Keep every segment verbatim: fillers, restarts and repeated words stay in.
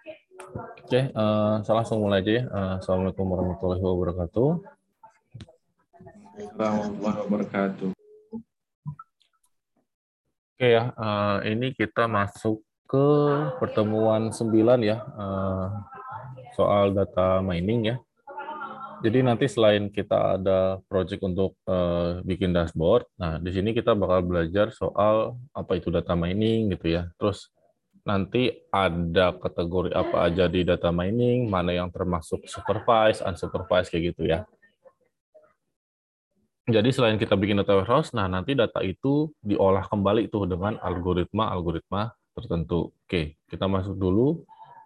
Oke, uh, saya langsung mulai aja ya. Uh, Assalamualaikum warahmatullahi wabarakatuh. Warahmatullahi wabarakatuh. Oke ya, uh, ini kita masuk ke pertemuan sembilan ya, uh, soal data mining ya. Jadi nanti selain kita ada project untuk uh, bikin dashboard, nah di sini kita bakal belajar soal apa itu data mining gitu ya. Terus nanti ada kategori apa aja di data mining, mana yang termasuk supervised, unsupervised kayak gitu ya. Jadi selain kita bikin data warehouse, nah nanti data itu diolah kembali tuh dengan algoritma-algoritma tertentu. Oke, kita masuk dulu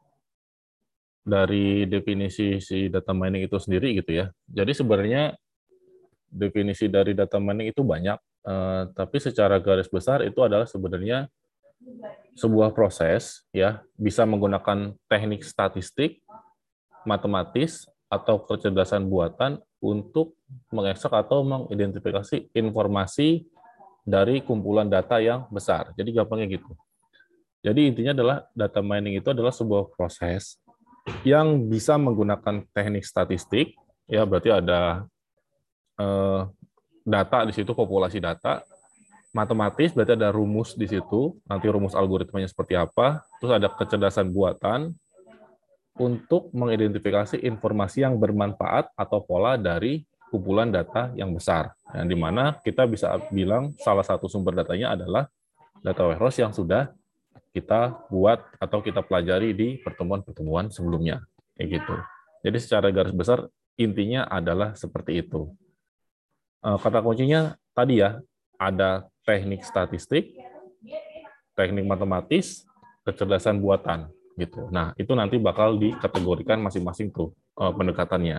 dari definisi si data mining itu sendiri gitu ya. Jadi sebenarnya definisi dari data mining itu banyak, eh, tapi secara garis besar itu adalah sebenarnya sebuah proses ya, bisa menggunakan teknik statistik, matematis, atau kecerdasan buatan untuk mengekstrak atau mengidentifikasi informasi dari kumpulan data yang besar. Jadi gampangnya gitu. Jadi intinya adalah data mining itu adalah sebuah proses yang bisa menggunakan teknik statistik, ya berarti ada eh, data di situ, populasi data, matematis berarti ada rumus di situ, nanti rumus algoritmanya seperti apa, terus ada kecerdasan buatan untuk mengidentifikasi informasi yang bermanfaat atau pola dari kumpulan data yang besar, yang dimana kita bisa bilang salah satu sumber datanya adalah data warehouse yang sudah kita buat atau kita pelajari di pertemuan-pertemuan sebelumnya. Kayak gitu. Jadi secara garis besar, intinya adalah seperti itu. Kata kuncinya tadi ya, ada teknik statistik, teknik matematis, kecerdasan buatan. Gitu. Nah, itu nanti bakal dikategorikan masing-masing tuh pendekatannya.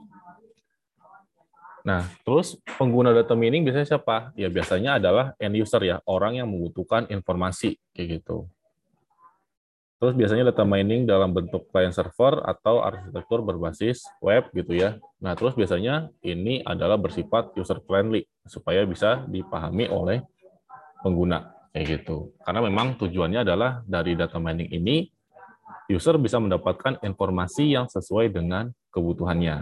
Nah, terus pengguna data mining biasanya siapa? Ya biasanya adalah end user ya, orang yang membutuhkan informasi kayak gitu. Terus biasanya data mining dalam bentuk client server atau arsitektur berbasis web gitu ya. Nah, terus biasanya ini adalah bersifat user friendly supaya bisa dipahami oleh pengguna kayak gitu. Karena memang tujuannya adalah dari data mining ini user bisa mendapatkan informasi yang sesuai dengan kebutuhannya.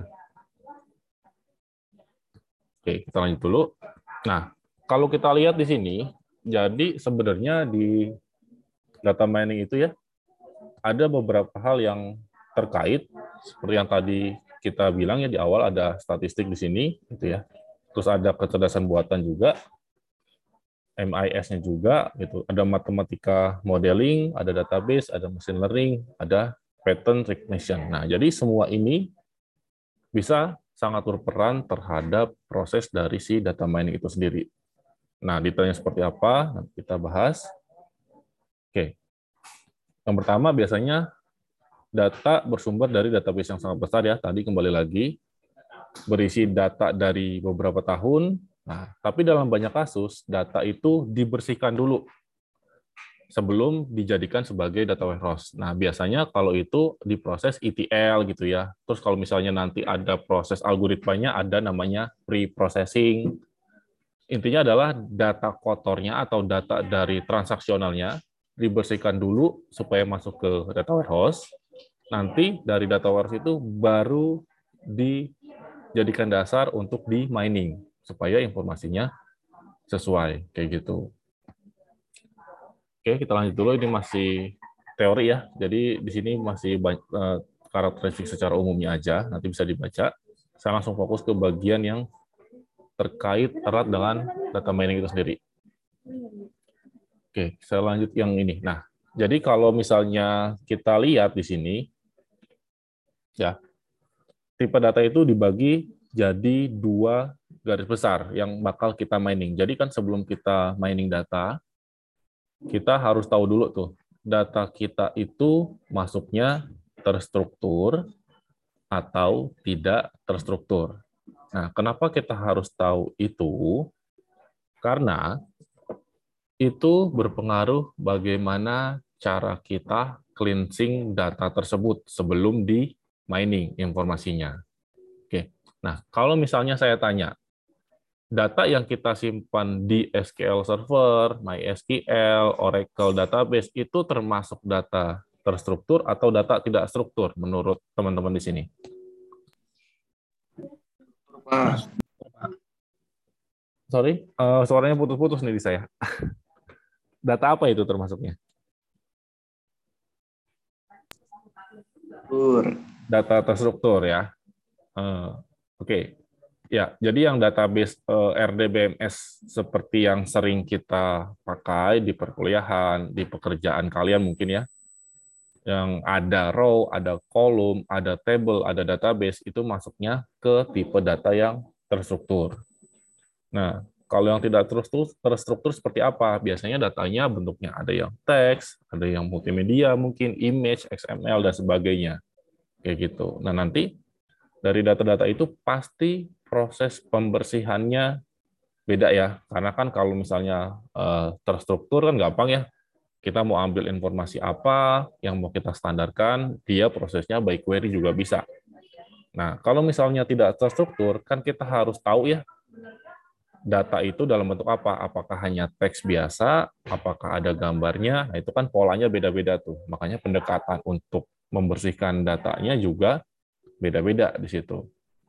Oke, kita lanjut dulu. Nah, kalau kita lihat di sini, jadi sebenarnya di data mining itu ya ada beberapa hal yang terkait seperti yang tadi kita bilang ya di awal, ada statistik di sini gitu ya. Terus ada kecerdasan buatan juga, M I S-nya juga gitu. Ada matematika modeling, ada database, ada machine learning, ada pattern recognition. Nah, jadi semua ini bisa sangat berperan terhadap proses dari si data mining itu sendiri. Nah, detailnya seperti apa? Nanti kita bahas. Oke. Yang pertama biasanya data bersumber dari database yang sangat besar ya. Tadi kembali lagi berisi data dari beberapa tahun. Nah, tapi dalam banyak kasus data itu dibersihkan dulu sebelum dijadikan sebagai data warehouse. Nah, biasanya kalau itu diproses E T L gitu ya. Terus kalau misalnya nanti ada proses algoritmanya, ada namanya pre-processing. Intinya adalah data kotornya atau data dari transaksionalnya dibersihkan dulu supaya masuk ke data warehouse. Nanti dari data warehouse itu baru dijadikan dasar untuk di mining supaya informasinya sesuai kayak gitu. Oke, kita lanjut dulu. Ini masih teori ya. Jadi di sini masih banyak uh, karakteristik secara umumnya aja. Nanti bisa dibaca. Saya langsung fokus ke bagian yang terkait erat dengan data mining itu sendiri. Oke, saya lanjut yang ini. Nah, jadi kalau misalnya kita lihat di sini, ya, tipe data itu dibagi jadi dua garis besar yang bakal kita mining. Jadi kan sebelum kita mining data, kita harus tahu dulu tuh, data kita itu masuknya terstruktur atau tidak terstruktur. Nah, kenapa kita harus tahu itu? Karena itu berpengaruh bagaimana cara kita cleansing data tersebut sebelum di mining informasinya. Oke. Nah, kalau misalnya saya tanya, data yang kita simpan di S Q L Server, MySQL, Oracle Database itu termasuk data terstruktur atau data tidak struktur menurut teman-teman di sini? Pak. Sorry, uh, suaranya putus-putus nih di saya. Data apa itu termasuknya? Tur. Data terstruktur ya. Uh, Oke, okay. Ya, jadi yang database uh, R D B M S seperti yang sering kita pakai di perkuliahan, di pekerjaan kalian mungkin ya, yang ada row, ada kolom, ada table, ada database, itu masuknya ke tipe data yang terstruktur. Nah, kalau yang tidak terstruktur, terstruktur seperti apa? Biasanya datanya bentuknya ada yang teks, ada yang multimedia, mungkin image, X M L, dan sebagainya. Kayak gitu. Nah, nanti dari data-data itu pasti proses pembersihannya beda ya. Karena kan kalau misalnya eh, terstruktur kan gampang ya. Kita mau ambil informasi apa yang mau kita standarkan, dia prosesnya by query juga bisa. Nah, kalau misalnya tidak terstruktur, kan kita harus tahu ya data itu dalam bentuk apa? Apakah hanya teks biasa? Apakah ada gambarnya? Nah, itu kan polanya beda-beda tuh. Makanya pendekatan untuk membersihkan datanya juga beda-beda di situ.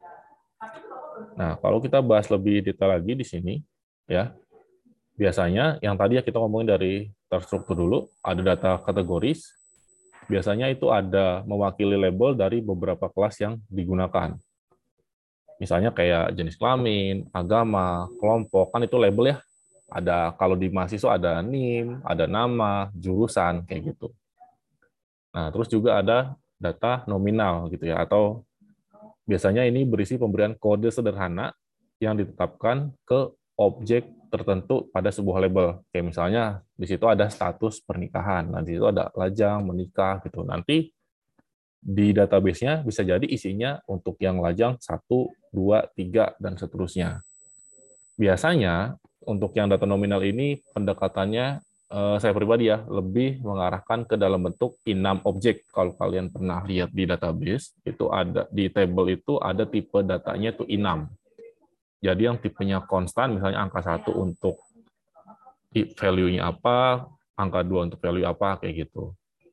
Nah, kalau kita bahas lebih detail lagi di sini, ya, biasanya yang tadi ya kita ngomongin dari terstruktur dulu, ada data kategoris, biasanya itu ada mewakili label dari beberapa kelas yang digunakan. Misalnya kayak jenis kelamin, agama, kelompok, kan itu label ya. Ada kalau di mahasiswa ada N I M, ada nama, jurusan, kayak gitu. Nah, terus juga ada data nominal gitu ya, atau biasanya ini berisi pemberian kode sederhana yang ditetapkan ke objek tertentu pada sebuah label. Kayak misalnya di situ ada status pernikahan, nah di situ ada lajang, menikah gitu. Nanti di database-nya bisa jadi isinya untuk yang lajang satu, dua, tiga, dan seterusnya. Biasanya untuk yang data nominal ini pendekatannya eh, saya pribadi ya lebih mengarahkan ke dalam bentuk enum objek. Kalau kalian pernah lihat di database itu ada di table itu ada tipe datanya itu enum. Jadi yang tipenya konstan misalnya angka satu untuk value-nya apa, angka dua untuk value apa kayak gitu.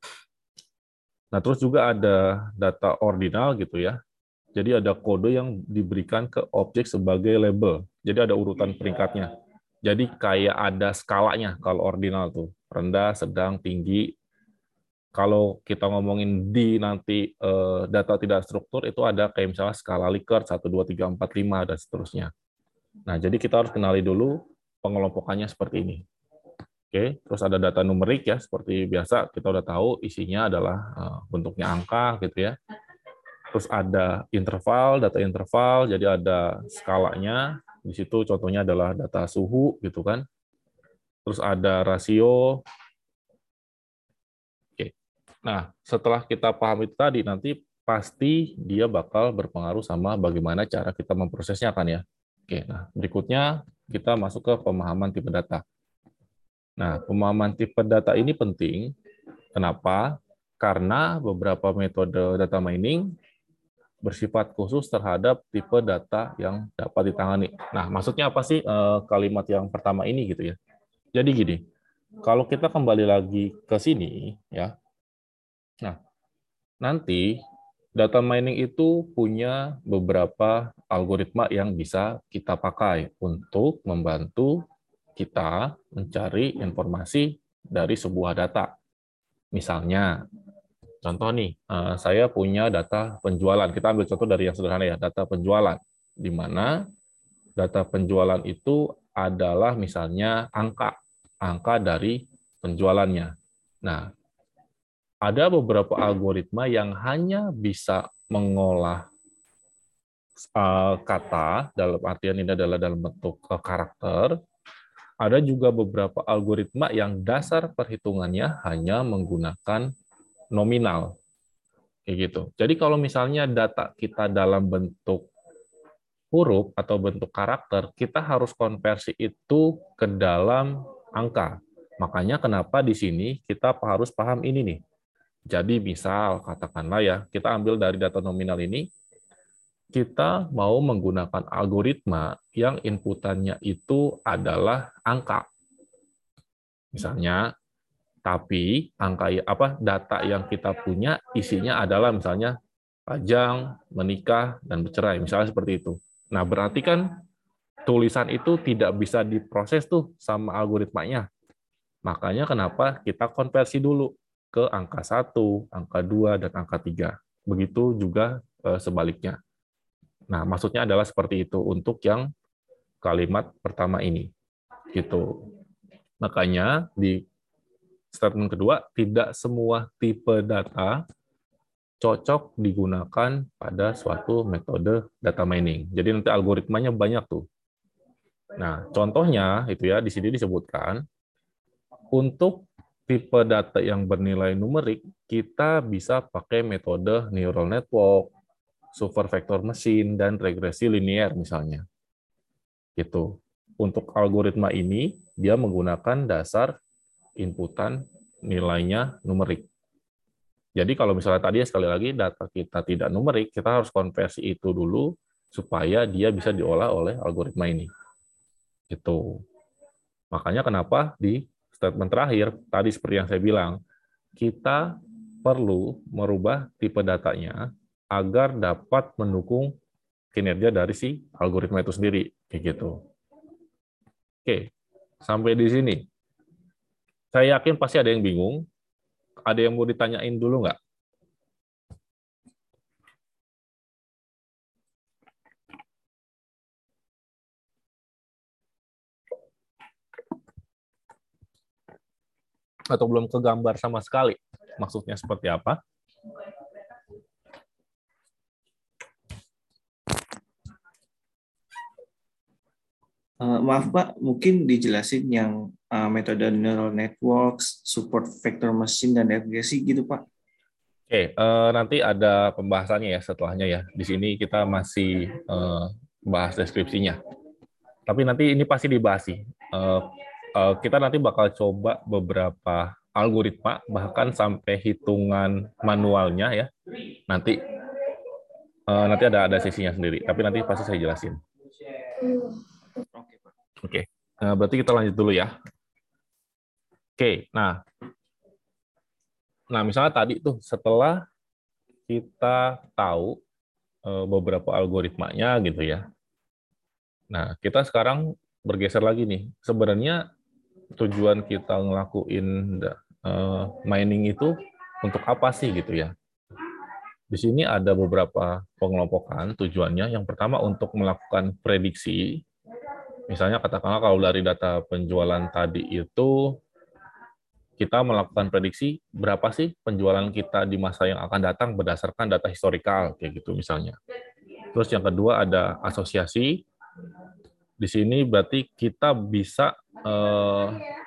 Nah, terus juga ada data ordinal gitu ya. Jadi ada kode yang diberikan ke objek sebagai label. Jadi ada urutan peringkatnya. Jadi kayak ada skalanya kalau ordinal tuh. Rendah, sedang, tinggi. Kalau kita ngomongin di nanti eh, data tidak struktur itu ada kayak misalnya skala Likert satu, dua, tiga, empat, lima dan seterusnya. Nah, jadi kita harus kenali dulu pengelompokannya seperti ini. Oke, terus ada data numerik ya, seperti biasa kita udah tahu isinya adalah eh, bentuknya angka gitu ya. Terus ada interval, data interval, jadi ada skalanya. Di situ contohnya adalah data suhu gitu kan. Terus ada rasio. Oke. Nah, setelah kita paham itu tadi, nanti pasti dia bakal berpengaruh sama bagaimana cara kita memprosesnya kan ya. Oke, nah berikutnya kita masuk ke pemahaman tipe data. Nah, pemahaman tipe data ini penting. Kenapa? Karena beberapa metode data mining bersifat khusus terhadap tipe data yang dapat ditangani. Nah, maksudnya apa sih eh, kalimat yang pertama ini gitu ya? Jadi gini, kalau kita kembali lagi ke sini ya. Nah, nanti data mining itu punya beberapa algoritma yang bisa kita pakai untuk membantu kita mencari informasi dari sebuah data. Misalnya, contoh nih, eh, saya punya data penjualan. Kita ambil contoh dari yang sederhana ya, data penjualan. Di mana data penjualan itu adalah misalnya angka, angka dari penjualannya. Nah, ada beberapa algoritma yang hanya bisa mengolah eh, kata, dalam artian ini adalah dalam bentuk eh, karakter. Ada juga beberapa algoritma yang dasar perhitungannya hanya menggunakan nominal. Kayak gitu. Jadi kalau misalnya data kita dalam bentuk huruf atau bentuk karakter, kita harus konversi itu ke dalam angka. Makanya kenapa di sini kita harus paham ini nih. Jadi misal katakanlah ya, kita ambil dari data nominal ini, kita mau menggunakan algoritma yang inputannya itu adalah angka. Misalnya Tapi angka apa data yang kita punya isinya adalah misalnya lajang, menikah, dan bercerai, misalnya seperti itu. Nah, berarti kan tulisan itu tidak bisa diproses tuh sama algoritmanya. Makanya kenapa kita konversi dulu ke angka satu, angka dua, dan angka tiga. Begitu juga eh, sebaliknya. Nah, maksudnya adalah seperti itu untuk yang kalimat pertama ini. Gitu. Makanya di statement kedua, tidak semua tipe data cocok digunakan pada suatu metode data mining. Jadi nanti algoritmanya banyak tuh. Nah, contohnya itu ya di sini disebutkan untuk tipe data yang bernilai numerik, kita bisa pakai metode neural network, super vector machine, dan regresi linier misalnya. Gitu. Untuk algoritma ini, dia menggunakan dasar inputan nilainya numerik. Jadi kalau misalnya tadi ya sekali lagi data kita tidak numerik, kita harus konversi itu dulu supaya dia bisa diolah oleh algoritma ini. Gitu. Makanya kenapa di statement terakhir, tadi seperti yang saya bilang, kita perlu merubah tipe datanya agar dapat mendukung kinerja dari si algoritma itu sendiri. Kayak gitu. Oke, sampai di sini. Saya yakin pasti ada yang bingung. Ada yang mau ditanyain dulu nggak? Atau belum kegambar sama sekali? Maksudnya seperti apa? Uh, maaf Pak, mungkin dijelasin yang uh, metode neural networks, support vector machine, dan regresi gitu Pak. Oke, eh, nanti ada pembahasannya ya setelahnya ya. Di sini kita masih eh, bahas deskripsinya. Tapi nanti ini pasti dibahas sih. Eh, eh, kita nanti bakal coba beberapa algoritma, bahkan sampai hitungan manualnya ya. Nanti eh, nanti ada ada sesinya sendiri. Tapi nanti pasti saya jelasin. Oke Pak. Oke, eh, berarti kita lanjut dulu ya. Oke, nah, nah misalnya tadi tuh setelah kita tahu eh, beberapa algoritmanya gitu ya. Nah, kita sekarang bergeser lagi nih. Sebenarnya tujuan kita ngelakuin uh, mining itu untuk apa sih gitu ya? Di sini ada beberapa pengelompokan tujuannya. Yang pertama untuk melakukan prediksi. Misalnya katakanlah kalau dari data penjualan tadi itu kita melakukan prediksi berapa sih penjualan kita di masa yang akan datang berdasarkan data historikal kayak gitu misalnya. Terus yang kedua ada asosiasi. Di sini berarti kita bisa eh,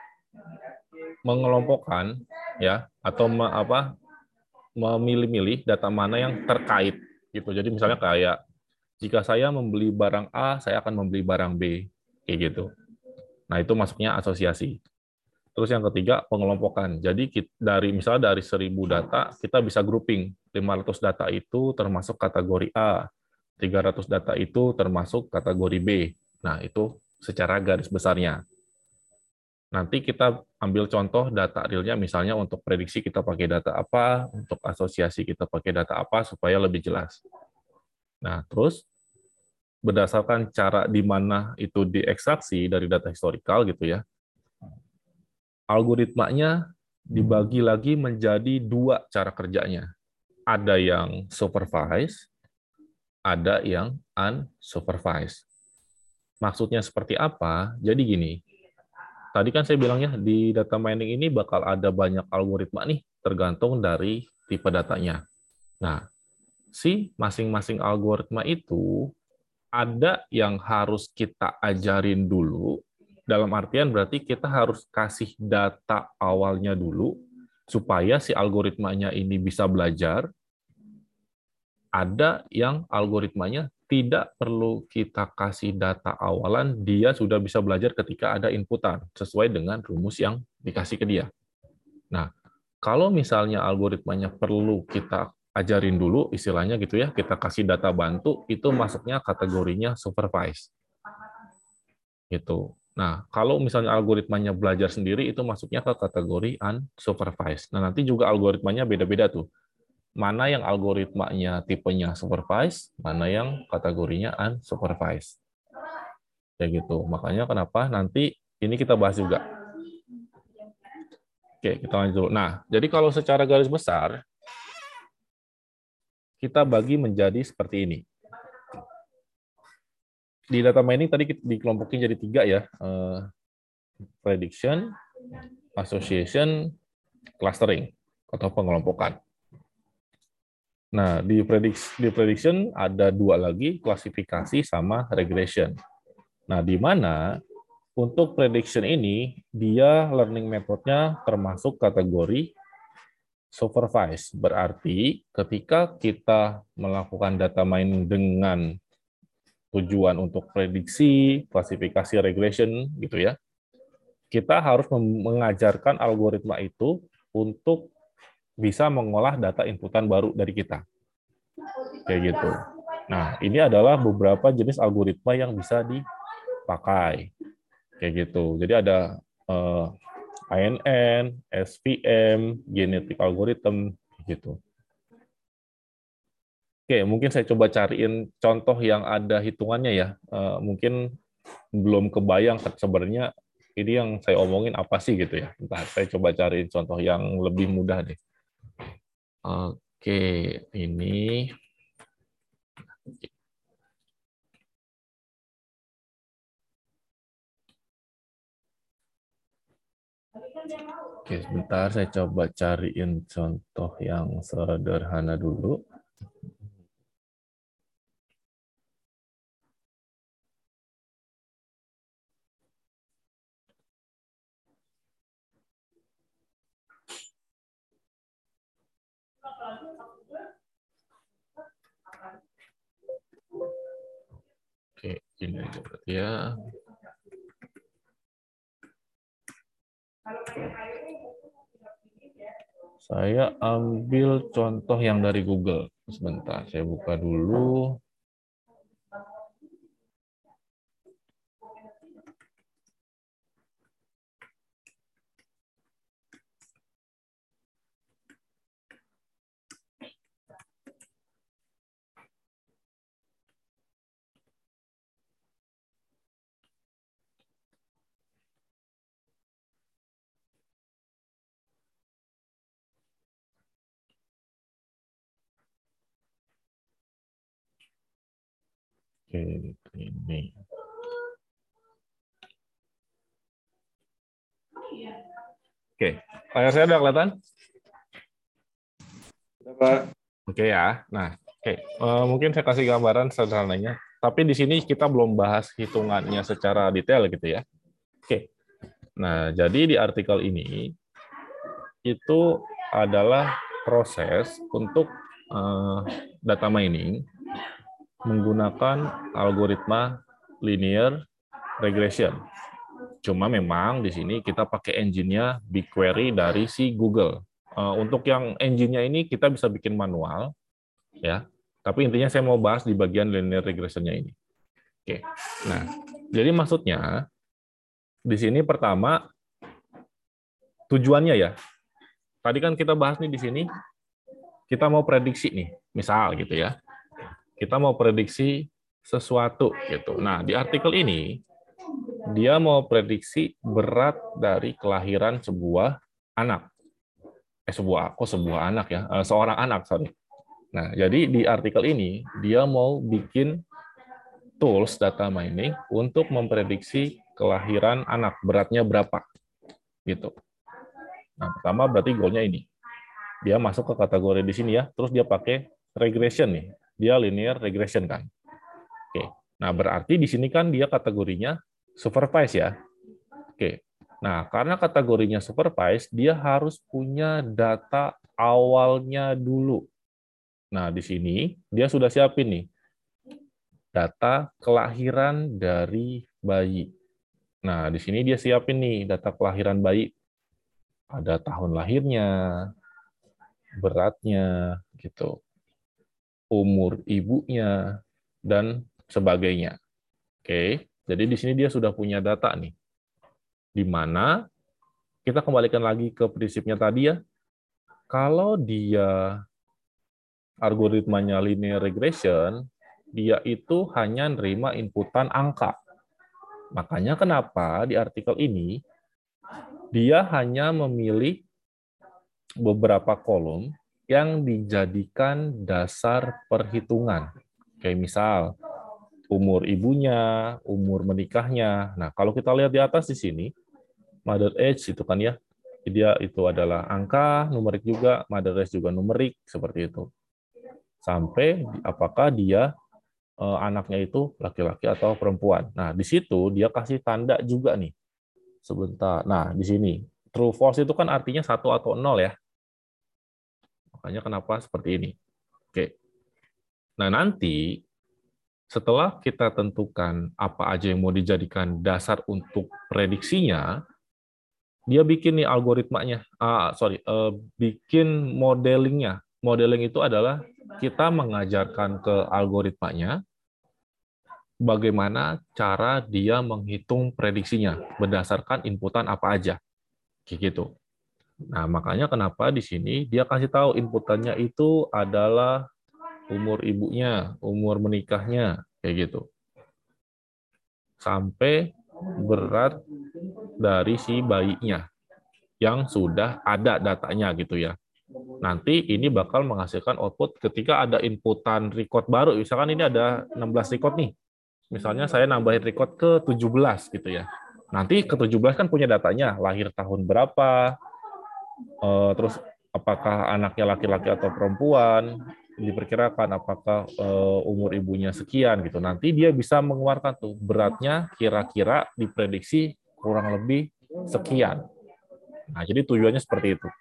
mengelompokkan ya atau me, apa memilih-milih data mana yang terkait gitu. Jadi misalnya kayak jika saya membeli barang A, saya akan membeli barang B kayak gitu. Nah, itu masuknya asosiasi. Terus yang ketiga pengelompokan. Jadi kita, dari misalnya dari seribu data kita bisa grouping. lima ratus data itu termasuk kategori A, tiga ratus data itu termasuk kategori B. Nah, itu secara garis besarnya. Nanti kita ambil contoh data realnya, misalnya untuk prediksi kita pakai data apa, untuk asosiasi kita pakai data apa, supaya lebih jelas. Nah, terus berdasarkan cara di mana itu diekstraksi dari data historikal gitu ya, algoritmanya dibagi lagi menjadi dua cara kerjanya. Ada yang supervised, ada yang unsupervised. Maksudnya seperti apa? Jadi gini, tadi kan saya bilangnya di data mining ini bakal ada banyak algoritma nih, tergantung dari tipe datanya. Nah, si masing-masing algoritma itu ada yang harus kita ajarin dulu, dalam artian berarti kita harus kasih data awalnya dulu, supaya si algoritmanya ini bisa belajar. Ada yang algoritmanya tidak perlu kita kasih data awalan, dia sudah bisa belajar ketika ada inputan, sesuai dengan rumus yang dikasih ke dia. Nah, kalau misalnya algoritmanya perlu kita ajarin dulu, istilahnya gitu ya, kita kasih data bantu, itu masuknya kategorinya supervised. Gitu. Nah, kalau misalnya algoritmanya belajar sendiri, itu masuknya ke kategori unsupervised. Nah, nanti juga algoritmanya beda-beda tuh. Mana yang algoritmanya tipenya supervised, mana yang kategorinya unsupervised. Kayak gitu. Makanya kenapa nanti ini kita bahas juga. Oke, kita lanjut dulu. Nah, jadi kalau secara garis besar, kita bagi menjadi seperti ini. Di data mining tadi dikelompokin jadi tiga ya. Eh, prediction, association, clustering, atau pengelompokan. Nah, di prediction, di prediction ada dua lagi, klasifikasi sama regression. Nah, di mana untuk prediction ini, dia learning methodnya termasuk kategori supervised. Berarti ketika kita melakukan data mining dengan tujuan untuk prediksi, klasifikasi, regression, gitu ya, kita harus mengajarkan algoritma itu untuk bisa mengolah data inputan baru dari kita. Kayak gitu. Nah, ini adalah beberapa jenis algoritma yang bisa dipakai. Kayak gitu. Jadi ada eh, I N N, S V M, genetic algorithm, gitu. Oke, mungkin saya coba cariin contoh yang ada hitungannya ya. Eh, mungkin belum kebayang sebenarnya ini yang saya omongin apa sih gitu ya. Entah, saya coba cariin contoh yang lebih mudah deh. Oke, ini. Oke, sebentar saya coba cariin contoh yang sederhana dulu. Oke, ini aja berarti ya. Saya ambil contoh yang dari Google. Sebentar, saya buka dulu. Oke, ini. Oke, layar saya udah kelihatan? Pak. Oke ya. Nah, oke. Eh, mungkin saya kasih gambaran sederhananya. Tapi di sini kita belum bahas hitungannya secara detail gitu ya. Oke. Nah, jadi di artikel ini itu adalah proses untuk eh, data mining menggunakan algoritma linear regression. Cuma memang di sini kita pakai engine-nya BigQuery dari si Google. Eh, Untuk yang engine-nya ini kita bisa bikin manual, ya. Tapi intinya saya mau bahas di bagian linear regression-nya ini. Oke. Nah, jadi maksudnya di sini pertama tujuannya ya. Tadi kan kita bahas nih di sini kita mau prediksi nih, misal gitu ya. Kita mau prediksi sesuatu gitu. Nah, di artikel ini dia mau prediksi berat dari kelahiran sebuah anak. Eh sebuah kok sebuah anak ya, eh, seorang anak, sorry. Nah, jadi di artikel ini dia mau bikin tools data mining untuk memprediksi kelahiran anak, beratnya berapa gitu. Nah, pertama berarti goalnya ini. Dia masuk ke kategori di sini ya, terus dia pakai regression nih. Dia linear regression kan. Oke. Nah, berarti di sini kan dia kategorinya supervise ya. Oke. Nah, karena kategorinya supervise, dia harus punya data awalnya dulu. Nah, di sini dia sudah siapin nih data kelahiran dari bayi. Nah, di sini dia siapin nih data kelahiran bayi. Ada tahun lahirnya, beratnya, gitu, umur ibunya, dan sebagainya. Oke, jadi di sini dia sudah punya data nih. Di mana kita kembalikan lagi ke prinsipnya tadi ya, kalau dia algoritmanya linear regression, dia itu hanya nerima inputan angka. Makanya kenapa di artikel ini dia hanya memilih beberapa kolom yang dijadikan dasar perhitungan. Kayak misal umur ibunya, umur menikahnya. Nah, kalau kita lihat di atas di sini, mother age itu kan ya, dia itu adalah angka, numerik juga, mother age juga numerik, seperti itu. Sampai apakah dia eh, anaknya itu laki-laki atau perempuan. Nah, di situ dia kasih tanda juga nih. Sebentar. Nah, di sini true false itu kan artinya satu atau nol ya. Makanya kenapa seperti ini. Oke. Nah, nanti setelah kita tentukan apa aja yang mau dijadikan dasar untuk prediksinya, dia bikin nih algoritmanya. Ah, sorry, eh, bikin modelingnya. Modeling itu adalah kita mengajarkan ke algoritmanya bagaimana cara dia menghitung prediksinya berdasarkan inputan apa aja. Kayak gitu. Nah, makanya kenapa di sini dia kasih tahu inputannya itu adalah umur ibunya, umur menikahnya, kayak gitu. Sampai berat dari si bayinya yang sudah ada datanya gitu ya. Nanti ini bakal menghasilkan output ketika ada inputan record baru. Misalkan ini ada enam belas record nih. Misalnya saya nambahin record ke tujuh belas gitu ya. Nanti ke tujuh belas kan punya datanya, lahir tahun berapa, eh, terus apakah anaknya laki-laki atau perempuan, diperkirakan apakah eh, umur ibunya sekian gitu. Nanti dia bisa mengeluarkan tuh beratnya kira-kira diprediksi kurang lebih sekian. Nah, jadi tujuannya seperti itu.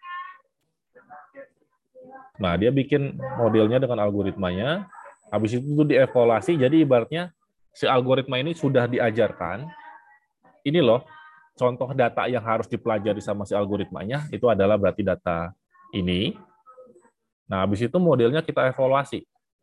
Nah, dia bikin modelnya dengan algoritmanya, habis itu tuh dievaluasi, jadi ibaratnya si algoritma ini sudah diajarkan, ini loh, contoh data yang harus dipelajari sama si algoritmanya, itu adalah berarti data ini. Nah, habis itu modelnya kita evaluasi.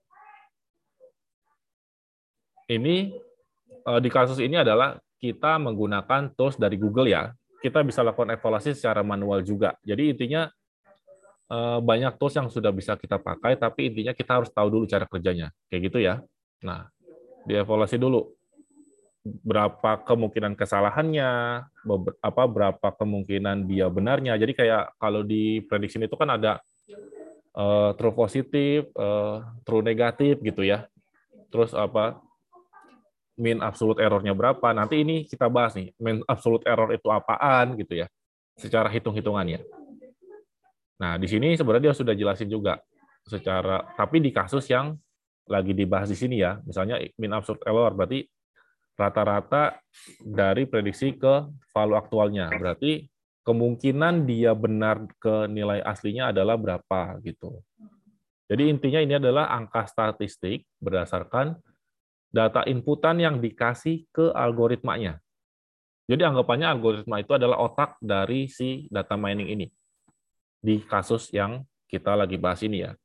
Ini eh, di kasus ini adalah kita menggunakan tools dari Google ya. Kita bisa lakukan evaluasi secara manual juga. Jadi intinya eh, banyak tools yang sudah bisa kita pakai, tapi intinya kita harus tahu dulu cara kerjanya. Kayak gitu ya. Nah, dievaluasi dulu berapa kemungkinan kesalahannya, apa berapa kemungkinan dia benarnya. Jadi kayak kalau di prediction itu kan ada uh, true positif, uh, true negatif gitu ya. Terus apa mean absolute error-nya berapa? Nanti ini kita bahas nih, mean absolute error itu apaan gitu ya, secara hitung-hitungannya. Nah, di sini sebenarnya dia sudah jelasin juga secara, tapi di kasus yang lagi dibahas di sini ya, misalnya mean absolute error berarti rata-rata dari prediksi ke value aktualnya. Berarti kemungkinan dia benar ke nilai aslinya adalah berapa gitu. Jadi intinya ini adalah angka statistik berdasarkan data inputan yang dikasih ke algoritmanya. Jadi anggapannya algoritma itu adalah otak dari si data mining ini. Di kasus yang kita lagi bahas ini ya.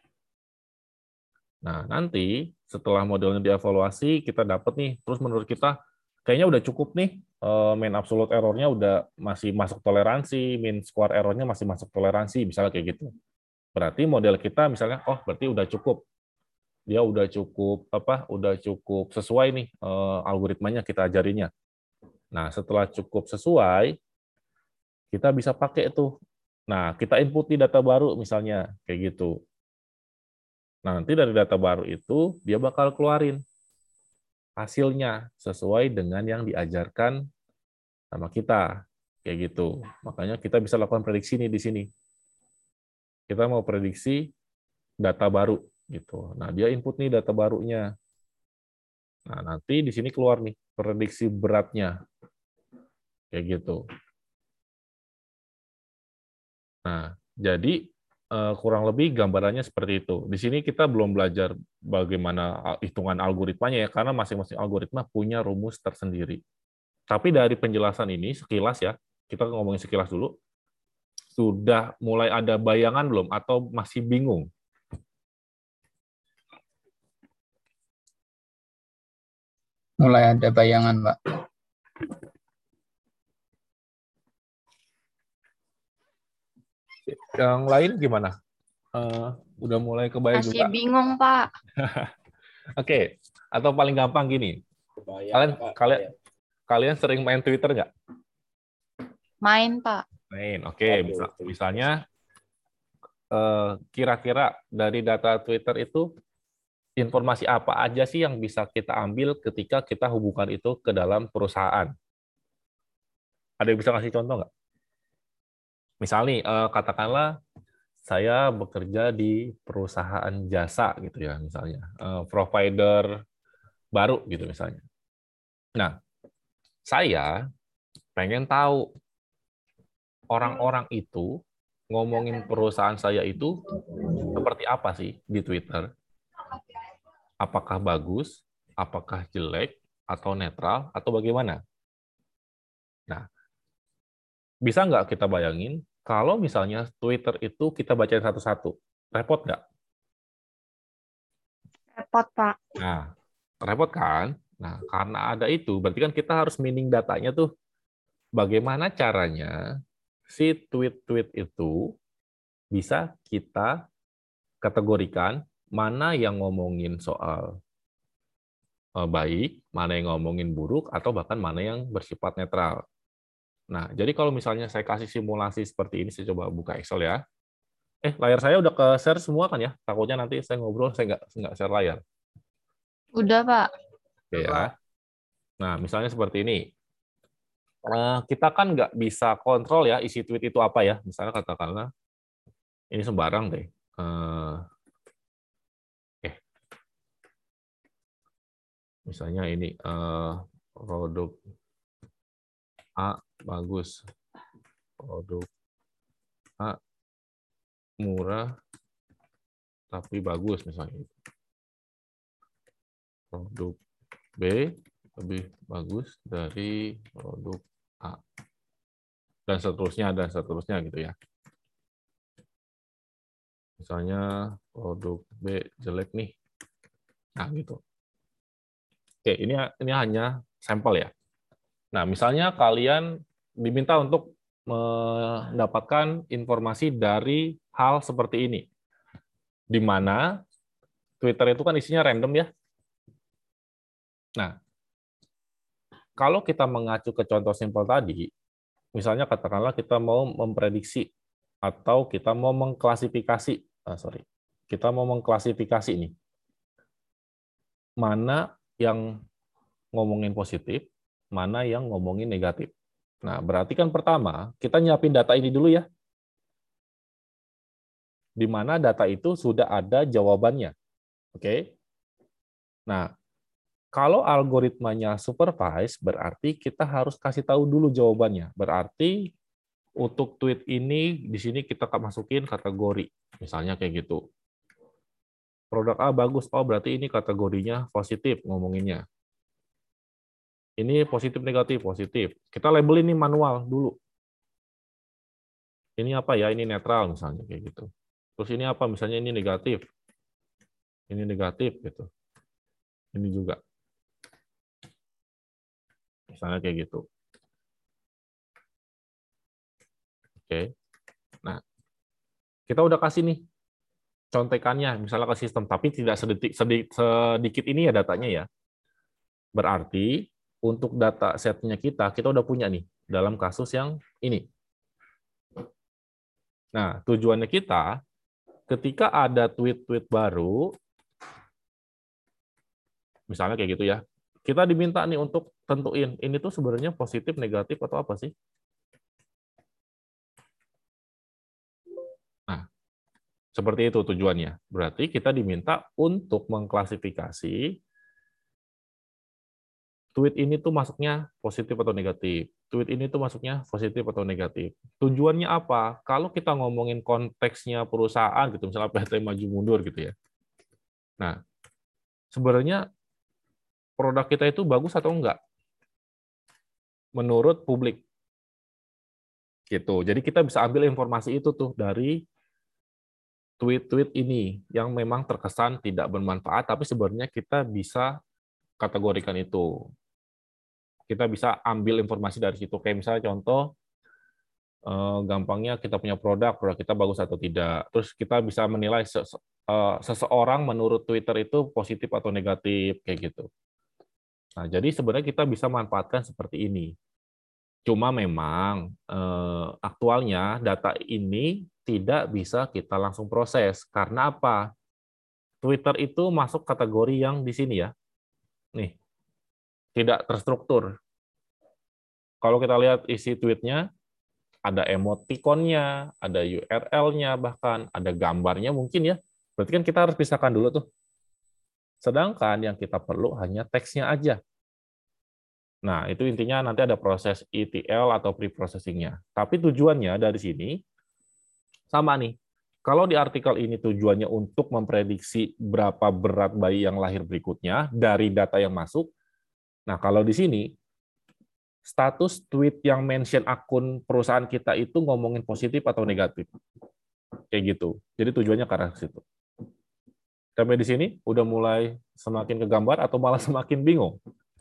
Nah, nanti setelah modelnya dievaluasi, kita dapat nih, terus menurut kita kayaknya udah cukup nih, eh, mean absolute error-nya udah masih masuk toleransi, mean square error-nya masih masuk toleransi, misalnya kayak gitu. Berarti model kita misalnya, oh berarti udah cukup, dia udah cukup apa, udah cukup sesuai nih eh, algoritmanya kita ajarinya. Nah, setelah cukup sesuai, kita bisa pakai tuh. Nah, kita input di data baru misalnya kayak gitu. Nah, nanti dari data baru itu dia bakal keluarin hasilnya sesuai dengan yang diajarkan sama kita. Kayak gitu. Makanya kita bisa lakukan prediksi nih di sini. Kita mau prediksi data baru gitu. Nah, dia input nih data barunya. Nah, nanti di sini keluar nih prediksi beratnya. Kayak gitu. Nah, jadi eh, kurang lebih gambarannya seperti itu. Di sini kita belum belajar bagaimana hitungan algoritmanya ya, karena masing-masing algoritma punya rumus tersendiri. Tapi dari penjelasan ini, sekilas ya, kita ngomongin sekilas dulu, sudah mulai ada bayangan belum atau masih bingung? Mulai ada bayangan, Pak. Yang lain gimana? Uh, udah mulai kebayang Masih juga? bingung, Pak. Oke, okay. Atau paling gampang gini. Kalian kalian kalian sering main Twitter nggak? Main, Pak. Main. Oke, okay. Misal, misalnya uh, kira-kira dari data Twitter itu informasi apa aja sih yang bisa kita ambil ketika kita hubungkan itu ke dalam perusahaan? Ada yang bisa kasih contoh nggak? Misal nih, uh, katakanlah saya bekerja di perusahaan jasa gitu ya, misalnya uh, provider baru gitu misalnya. Nah, saya pengen tahu orang-orang itu ngomongin perusahaan saya itu seperti apa sih di Twitter? Apakah bagus, apakah jelek, atau netral, atau bagaimana? Nah, bisa nggak kita bayangin kalau misalnya Twitter itu kita bacain satu-satu? Repot nggak? Repot, Pak. Nah, repot kan? Nah, karena ada itu, berarti kan kita harus mining datanya tuh. Bagaimana caranya si tweet-tweet itu bisa kita kategorikan mana yang ngomongin soal baik, mana yang ngomongin buruk, atau bahkan mana yang bersifat netral. Nah, jadi kalau misalnya saya kasih simulasi seperti ini, saya coba buka Excel ya. Eh, layar saya udah ke-share semua kan ya? Takutnya nanti saya ngobrol, saya nggak, nggak share layar. Udah, Pak. Oke ya. Nah, misalnya seperti ini. Kita kan nggak bisa kontrol ya isi tweet itu apa ya. Misalnya katakanlah, ini sembarang deh. Eh, misalnya ini produk A bagus, produk A murah tapi bagus misalnya. Produk B lebih bagus dari produk A. Dan seterusnya, dan seterusnya gitu ya. Misalnya produk B jelek nih. Nah, gitu. Oke, ini ini hanya sampel ya. Nah, misalnya kalian diminta untuk mendapatkan informasi dari hal seperti ini. Di mana Twitter itu kan isinya random ya. Nah, kalau kita mengacu ke contoh simpel tadi, misalnya katakanlah kita mau memprediksi atau kita mau mengklasifikasi, ah, sorry, kita mau mengklasifikasi ini, mana yang ngomongin positif, mana yang ngomongin negatif. Nah, berarti kan pertama, kita nyiapin data ini dulu ya, di mana data itu sudah ada jawabannya. Oke? Nah, kalau algoritmanya supervised, berarti kita harus kasih tahu dulu jawabannya. Berarti untuk tweet ini, di sini kita masukin kategori. Misalnya kayak gitu. Produk A bagus, oh berarti ini kategorinya positif ngomonginnya. Ini positif, negatif, positif. Kita label ini manual dulu. Ini apa ya? Ini netral misalnya kayak gitu. Terus ini apa? Misalnya ini negatif. Ini negatif gitu. Ini juga. Misalnya kayak gitu. Oke. Nah, kita udah kasih nih contekannya, misalnya ke sistem, tapi tidak sedetik, sedikit, sedikit ini ya datanya ya. Berarti untuk data setnya kita, kita udah punya nih dalam kasus yang ini. Nah, tujuannya kita, ketika ada tweet-tweet baru, misalnya kayak gitu ya, kita diminta nih untuk tentuin, ini tuh sebenarnya positif, negatif, atau apa sih? Nah, seperti itu tujuannya. Berarti kita diminta untuk mengklasifikasi tweet ini tuh masuknya positif atau negatif. Tweet ini tuh masuknya positif atau negatif. Tujuannya apa? Kalau kita ngomongin konteksnya perusahaan gitu, misalnya P T maju mundur gitu ya. Nah, sebenarnya produk kita itu bagus atau enggak? Menurut publik. Gitu. Jadi kita bisa ambil informasi itu tuh dari tweet-tweet ini yang memang terkesan tidak bermanfaat, tapi sebenarnya kita bisa kategorikan itu. Kita bisa ambil informasi dari situ. Kayak misalnya contoh, eh, gampangnya kita punya produk, produk kita bagus atau tidak. Terus kita bisa menilai sese- eh, seseorang menurut Twitter itu positif atau negatif, kayak gitu. Nah, jadi sebenarnya kita bisa manfaatkan seperti ini. Cuma memang eh, aktualnya data ini tidak bisa kita langsung proses. Karena apa? Twitter itu masuk kategori yang di sini ya. Nih, tidak terstruktur. Kalau kita lihat isi tweetnya, ada emotikonnya, ada U R L-nya, bahkan ada gambarnya mungkin ya. Berarti kan kita harus pisahkan dulu tuh. Sedangkan yang kita perlu hanya teksnya aja. Nah, itu intinya nanti ada proses E T L atau pre-processing-nya. Tapi tujuannya dari sini sama nih. Kalau di artikel ini tujuannya untuk memprediksi berapa berat bayi yang lahir berikutnya dari data yang masuk. Nah, kalau di sini status tweet yang mention akun perusahaan kita itu ngomongin positif atau negatif. Kayak gitu. Jadi tujuannya ke arah situ. Sampai di sini udah mulai semakin ke gambar atau malah semakin bingung?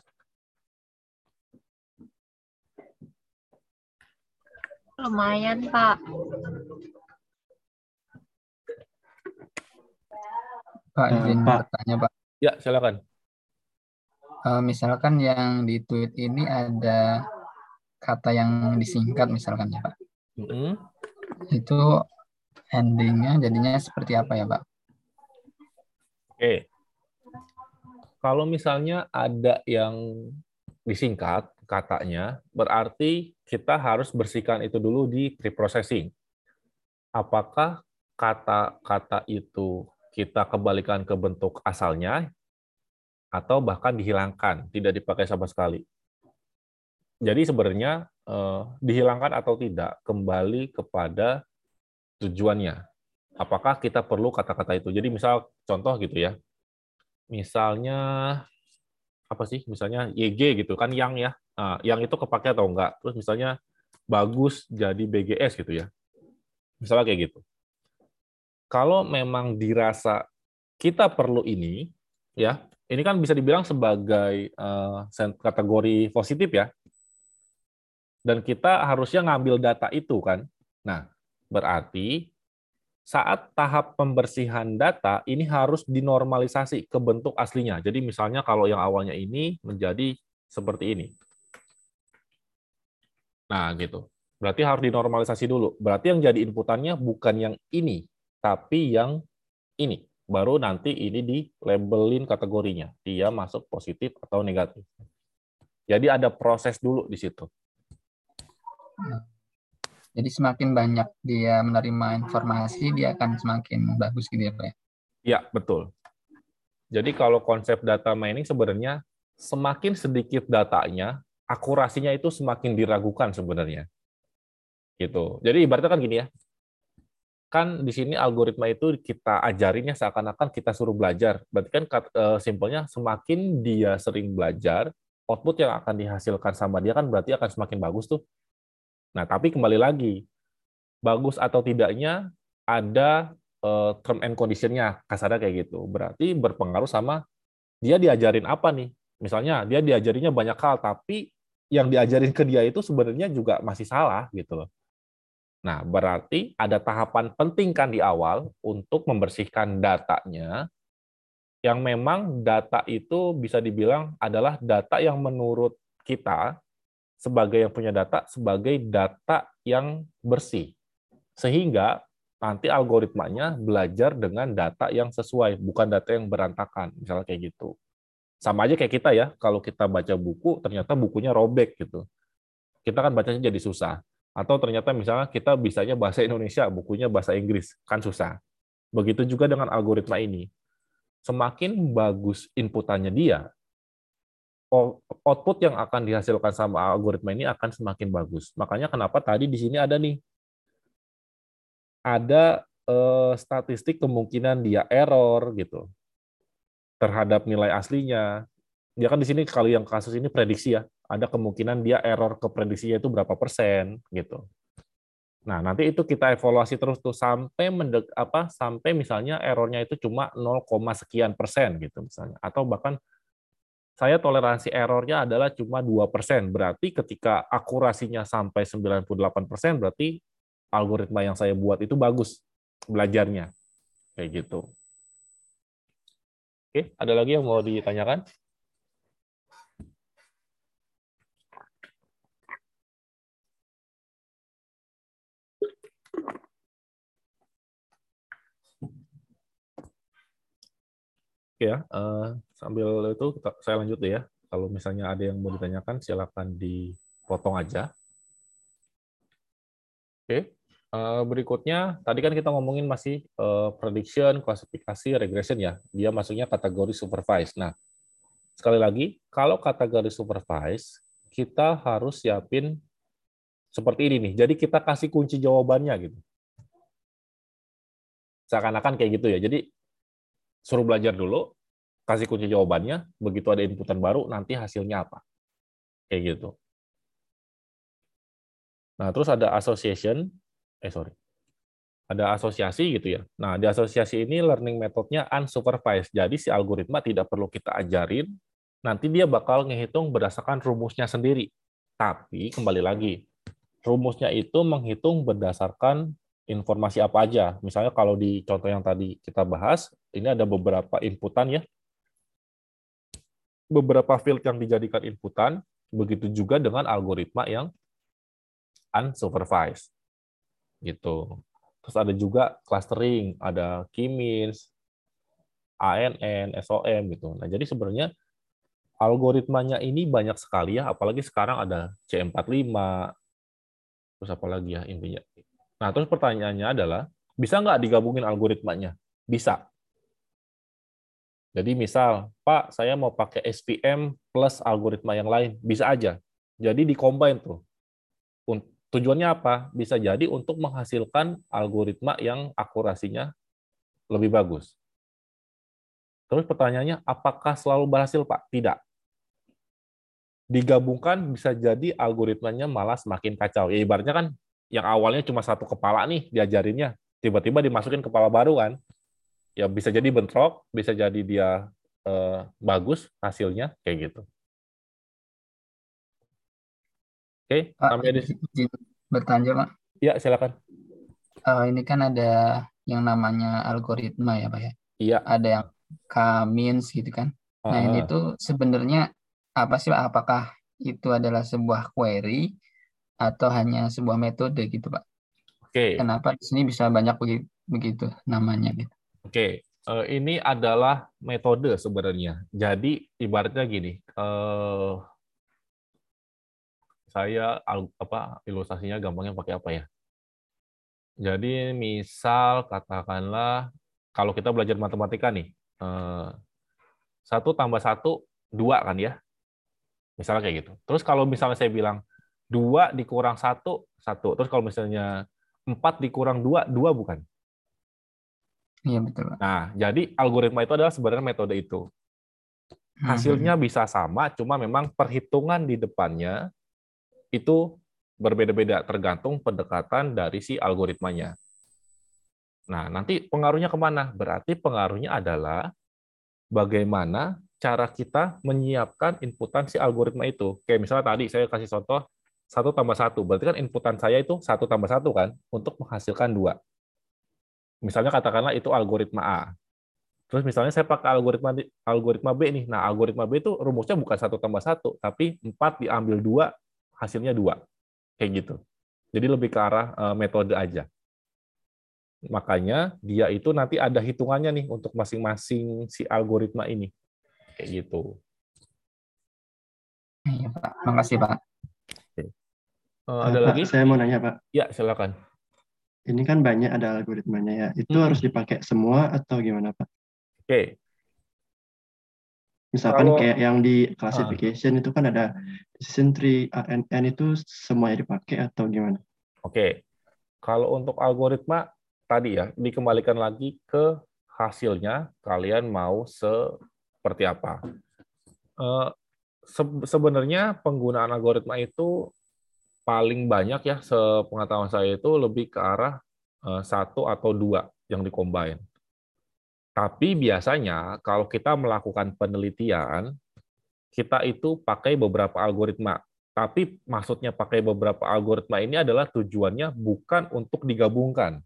Lumayan, Pak. Pak, Eh, izin Pak, bertanya, Pak. Ya, silakan. Eh, misalkan yang di tweet ini ada kata yang disingkat misalkan ya, Pak. Mm-mm. Itu endingnya jadinya seperti apa ya, Pak? Oke. Kalau misalnya ada yang disingkat katanya, berarti kita harus bersihkan itu dulu di pre-processing. Apakah kata-kata itu kita kembalikan ke bentuk asalnya, atau bahkan dihilangkan, tidak dipakai sama sekali. Jadi sebenarnya eh, dihilangkan atau tidak kembali kepada tujuannya. Apakah kita perlu kata-kata itu? Jadi misal contoh gitu ya. Misalnya apa sih? Misalnya Y G gitu kan yang ya. Nah, yang itu kepake atau enggak? Terus misalnya bagus jadi B G S gitu ya. Misalnya kayak gitu. Kalau memang dirasa kita perlu ini, ya, ini kan bisa dibilang sebagai uh, kategori positif ya, dan kita harusnya ngambil data itu kan. Nah, berarti saat tahap pembersihan data ini harus dinormalisasi ke bentuk aslinya. Jadi misalnya kalau yang awalnya ini menjadi seperti ini. Nah, gitu. Berarti harus dinormalisasi dulu. Berarti yang jadi inputannya bukan yang ini, tapi yang ini. Baru nanti ini di labelin kategorinya. Dia masuk positif atau negatif. Jadi ada proses dulu di situ. Jadi semakin banyak dia menerima informasi, dia akan semakin bagus gitu ya, Pak ya? Ya, betul. Jadi kalau konsep data mining sebenarnya semakin sedikit datanya, akurasinya itu semakin diragukan sebenarnya. Gitu. Jadi ibaratnya kan gini ya. Kan di sini algoritma itu kita ajarinnya seakan-akan kita suruh belajar. Berarti kan eh, simpelnya semakin dia sering belajar, output yang akan dihasilkan sama dia kan berarti akan semakin bagus tuh. Nah, tapi kembali lagi, bagus atau tidaknya ada eh, term and condition-nya, kasarnya kayak gitu. Berarti berpengaruh sama dia diajarin apa nih. Misalnya dia diajarinnya banyak hal, tapi yang diajarin ke dia itu sebenarnya juga masih salah gitu loh. Nah, berarti ada tahapan penting kan di awal untuk membersihkan datanya, yang memang data itu bisa dibilang adalah data yang menurut kita sebagai yang punya data, sebagai data yang bersih. Sehingga nanti algoritmanya belajar dengan data yang sesuai, bukan data yang berantakan, misalnya kayak gitu. Sama aja kayak kita ya, kalau kita baca buku, ternyata bukunya robek gitu. Kita kan bacanya jadi susah. Atau ternyata misalnya kita bisanya bahasa Indonesia, bukunya bahasa Inggris, kan susah. Begitu juga dengan algoritma ini. Semakin bagus inputannya dia, output yang akan dihasilkan sama algoritma ini akan semakin bagus. Makanya kenapa tadi di sini ada nih, ada eh, statistik kemungkinan dia error gitu terhadap nilai aslinya. Dia kan di sini kalau yang kasus ini prediksi ya, ada kemungkinan dia error ke prediksinya itu berapa persen gitu. Nah, nanti itu kita evaluasi terus tuh sampai mendek apa sampai misalnya errornya itu cuma nol, sekian persen gitu misalnya, atau bahkan saya toleransi errornya adalah cuma dua persen. Berarti ketika akurasinya sampai sembilan puluh delapan persen, berarti algoritma yang saya buat itu bagus belajarnya. Kayak gitu. Oke, ada lagi yang mau ditanyakan? Oke ya, eh, sambil itu kita, saya lanjut deh ya. Kalau misalnya ada yang mau ditanyakan, silakan dipotong aja. Oke, eh, berikutnya tadi kan kita ngomongin masih eh, prediction, klasifikasi, regression ya. Dia masuknya kategori supervised. Nah, sekali lagi, kalau kategori supervised, kita harus siapin seperti ini nih. Jadi kita kasih kunci jawabannya gitu. Seakan-akan kayak gitu ya. Jadi suruh belajar dulu, kasih kunci jawabannya, begitu ada inputan baru, nanti hasilnya apa. Kayak gitu. Nah, terus ada association, eh sorry, ada asosiasi gitu ya. Nah, di asosiasi ini learning methodnya unsupervised. Jadi si algoritma tidak perlu kita ajarin, nanti dia bakal ngehitung berdasarkan rumusnya sendiri. Tapi kembali lagi, rumusnya itu menghitung berdasarkan informasi apa aja. Misalnya kalau di contoh yang tadi kita bahas, ini ada beberapa inputan ya. Beberapa field yang dijadikan inputan, begitu juga dengan algoritma yang unsupervised. Gitu. Terus ada juga clustering, ada key-means, A N N, S O M gitu. Nah, jadi sebenarnya algoritmanya ini banyak sekali ya, apalagi sekarang ada C empat puluh lima, terus apa lagi ya intinya. Nah, terus pertanyaannya adalah, bisa nggak digabungin algoritmanya? Bisa. Jadi misal, Pak, saya mau pakai S V M plus algoritma yang lain. Bisa aja. Jadi di-combine tuh. Tujuannya apa? Bisa jadi untuk menghasilkan algoritma yang akurasinya lebih bagus. Terus pertanyaannya, apakah selalu berhasil, Pak? Tidak. Digabungkan bisa jadi algoritmanya malah semakin kacau. Ya ibaratnya kan yang awalnya cuma satu kepala nih diajarinnya, tiba-tiba dimasukin kepala baru kan. Ya bisa jadi bentrok, bisa jadi dia eh, bagus hasilnya kayak gitu. Oke, Pak, sampai di izin bertanya, Pak. Ya, silakan. Eh, ini kan ada yang namanya algoritma ya, Pak ya. Iya. Ada yang K-means gitu kan. Nah, ini Uh, tuh sebenarnya apa sih, Pak? Apakah itu adalah sebuah query atau hanya sebuah metode gitu, Pak? Oke. Kenapa di sini bisa banyak begitu, begitu namanya gitu? Oke, eh, ini adalah metode sebenarnya. Jadi ibaratnya gini, eh, saya al- apa ilustrasinya gampangnya pakai apa ya? Jadi misal katakanlah kalau kita belajar matematika nih, eh, satu tambah satu dua kan ya, misalnya kayak gitu. Terus kalau misalnya saya bilang dua dikurang satu satu, terus kalau misalnya empat dikurang dua dua bukan? Iya betul, Pak. Nah, jadi algoritma itu adalah sebenarnya metode itu. Hasilnya Hmm. bisa sama, cuma memang perhitungan di depannya itu berbeda-beda tergantung pendekatan dari si algoritmanya. Nah, nanti pengaruhnya kemana? Berarti pengaruhnya adalah bagaimana cara kita menyiapkan inputan si algoritma itu. Kayak misalnya tadi saya kasih contoh satu tambah satu, berarti kan inputan saya itu satu tambah satu kan untuk menghasilkan dua. Misalnya katakanlah itu algoritma A. Terus misalnya saya pakai algoritma algoritma B nih. Nah, algoritma B itu rumusnya bukan satu tambah satu, tapi empat diambil dua, hasilnya dua. Kayak gitu. Jadi lebih ke arah uh, metode aja. Makanya dia itu nanti ada hitungannya nih untuk masing-masing si algoritma ini. Kayak gitu. Iya, Pak. Makasih, Pak. Oke. Uh, Uh, ada Pak, lagi? saya mau nanya, Pak. Ya, silakan. Ini kan banyak ada algoritmanya ya. Itu Hmm. harus dipakai semua atau gimana, Pak? Oke. Misalkan Kalau kayak yang di uh, classification itu kan ada decision tree, A N N itu semuanya dipakai atau gimana? Oke. Kalau untuk algoritma tadi ya, dikembalikan lagi ke hasilnya kalian mau seperti apa. Uh, se- sebenarnya penggunaan algoritma itu paling banyak ya sepengetahuan saya itu lebih ke arah uh, satu atau dua yang dikombin. Tapi biasanya kalau kita melakukan penelitian, kita itu pakai beberapa algoritma. Tapi maksudnya pakai beberapa algoritma ini adalah tujuannya bukan untuk digabungkan,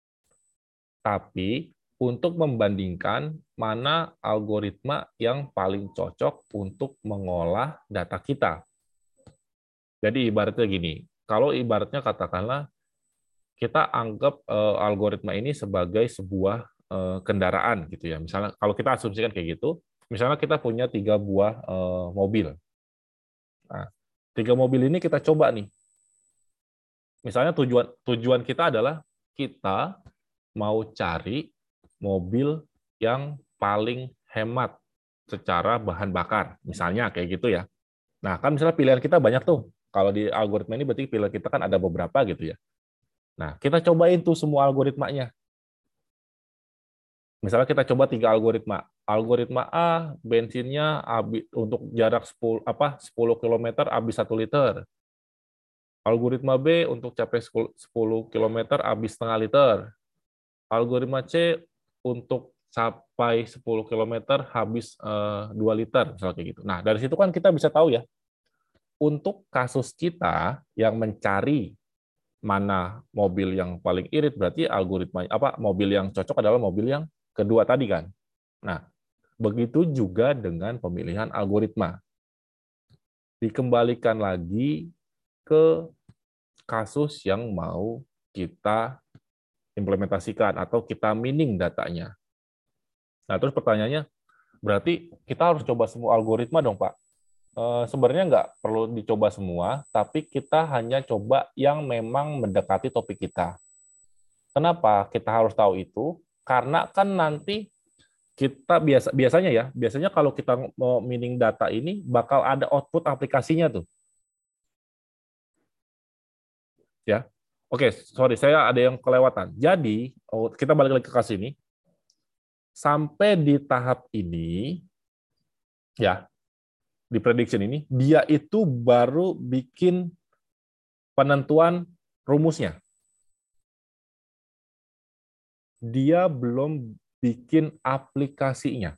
tapi untuk membandingkan mana algoritma yang paling cocok untuk mengolah data kita. Jadi ibaratnya gini, kalau ibaratnya katakanlah kita anggap eh, algoritma ini sebagai sebuah eh, kendaraan gitu ya. Misalnya kalau kita asumsikan kayak gitu, misalnya kita punya tiga buah eh, mobil. Nah, tiga mobil ini kita coba nih. Misalnya tujuan tujuan kita adalah kita mau cari mobil yang paling hemat secara bahan bakar, misalnya kayak gitu ya. Nah, kan misalnya pilihan kita banyak tuh. Kalau di algoritma ini berarti pilihan kita kan ada beberapa gitu ya. Nah, kita cobain tuh semua algoritmanya. Misalnya kita coba tiga algoritma. Algoritma A, bensinnya habis untuk jarak sepuluh apa sepuluh kilometer habis satu liter. Algoritma B untuk capai sepuluh kilometer habis setengah liter. Algoritma C untuk sampai sepuluh kilometer habis eh, dua liter, misalnya kayak gitu. Nah, dari situ kan kita bisa tahu ya, untuk kasus kita yang mencari mana mobil yang paling irit, berarti algoritma apa mobil yang cocok adalah mobil yang kedua tadi kan. Nah, begitu juga dengan pemilihan algoritma. Dikembalikan lagi ke kasus yang mau kita implementasikan atau kita mining datanya. Nah, terus pertanyaannya, berarti kita harus coba semua algoritma dong, Pak? E, sebenarnya nggak perlu dicoba semua, tapi kita hanya coba yang memang mendekati topik kita. Kenapa kita harus tahu itu? Karena kan nanti kita biasa biasanya ya, biasanya kalau kita mau mining data ini bakal ada output aplikasinya tuh. Ya. Oke, sorry saya ada yang kelewatan. Jadi, oh, kita balik lagi ke kasus ini. Sampai di tahap ini ya, di prediction ini dia itu baru bikin penentuan rumusnya. Dia belum bikin aplikasinya.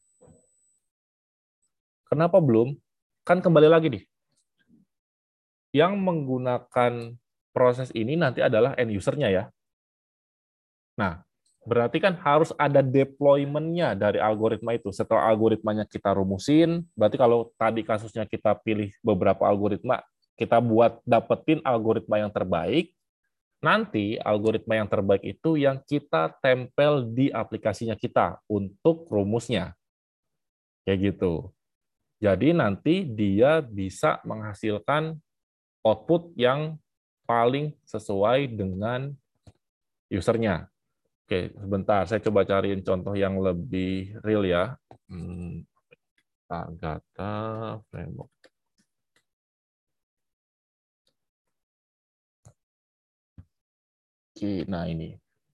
Kenapa belum? Kan kembali lagi nih. Yang menggunakan proses ini nanti adalah end user-nya ya. Nah, berarti kan harus ada deployment-nya dari algoritma itu. Setelah algoritmanya kita rumusin, berarti kalau tadi kasusnya kita pilih beberapa algoritma, kita buat dapetin algoritma yang terbaik, nanti algoritma yang terbaik itu yang kita tempel di aplikasinya kita untuk rumusnya. Kayak gitu. Jadi nanti dia bisa menghasilkan output yang paling sesuai dengan usernya. Oke, sebentar. Saya coba cariin contoh yang lebih real ya. Hmm, Agatha Framework. Oke, nah ini.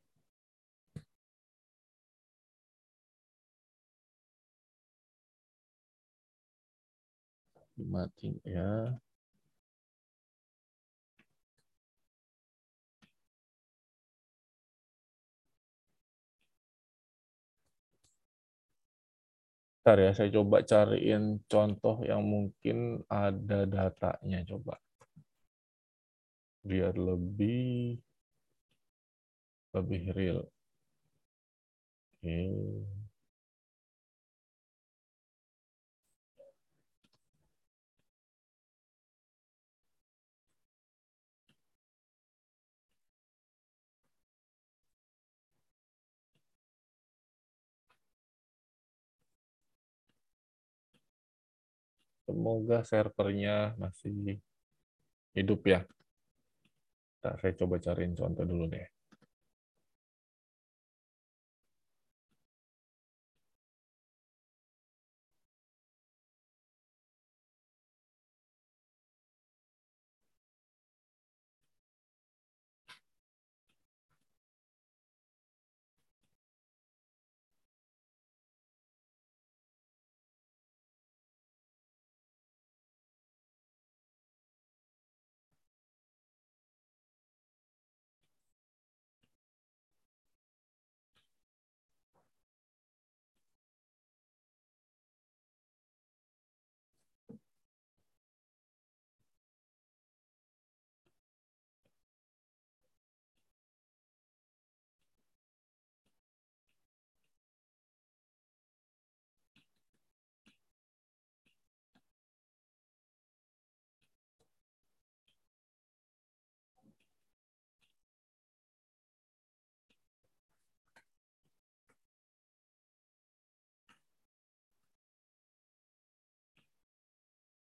Mati ya. Bentar ya, saya coba cariin contoh yang mungkin ada datanya coba. Biar lebih lebih real. Oke. Semoga servernya masih hidup ya. Nah, saya coba cariin contoh dulu deh.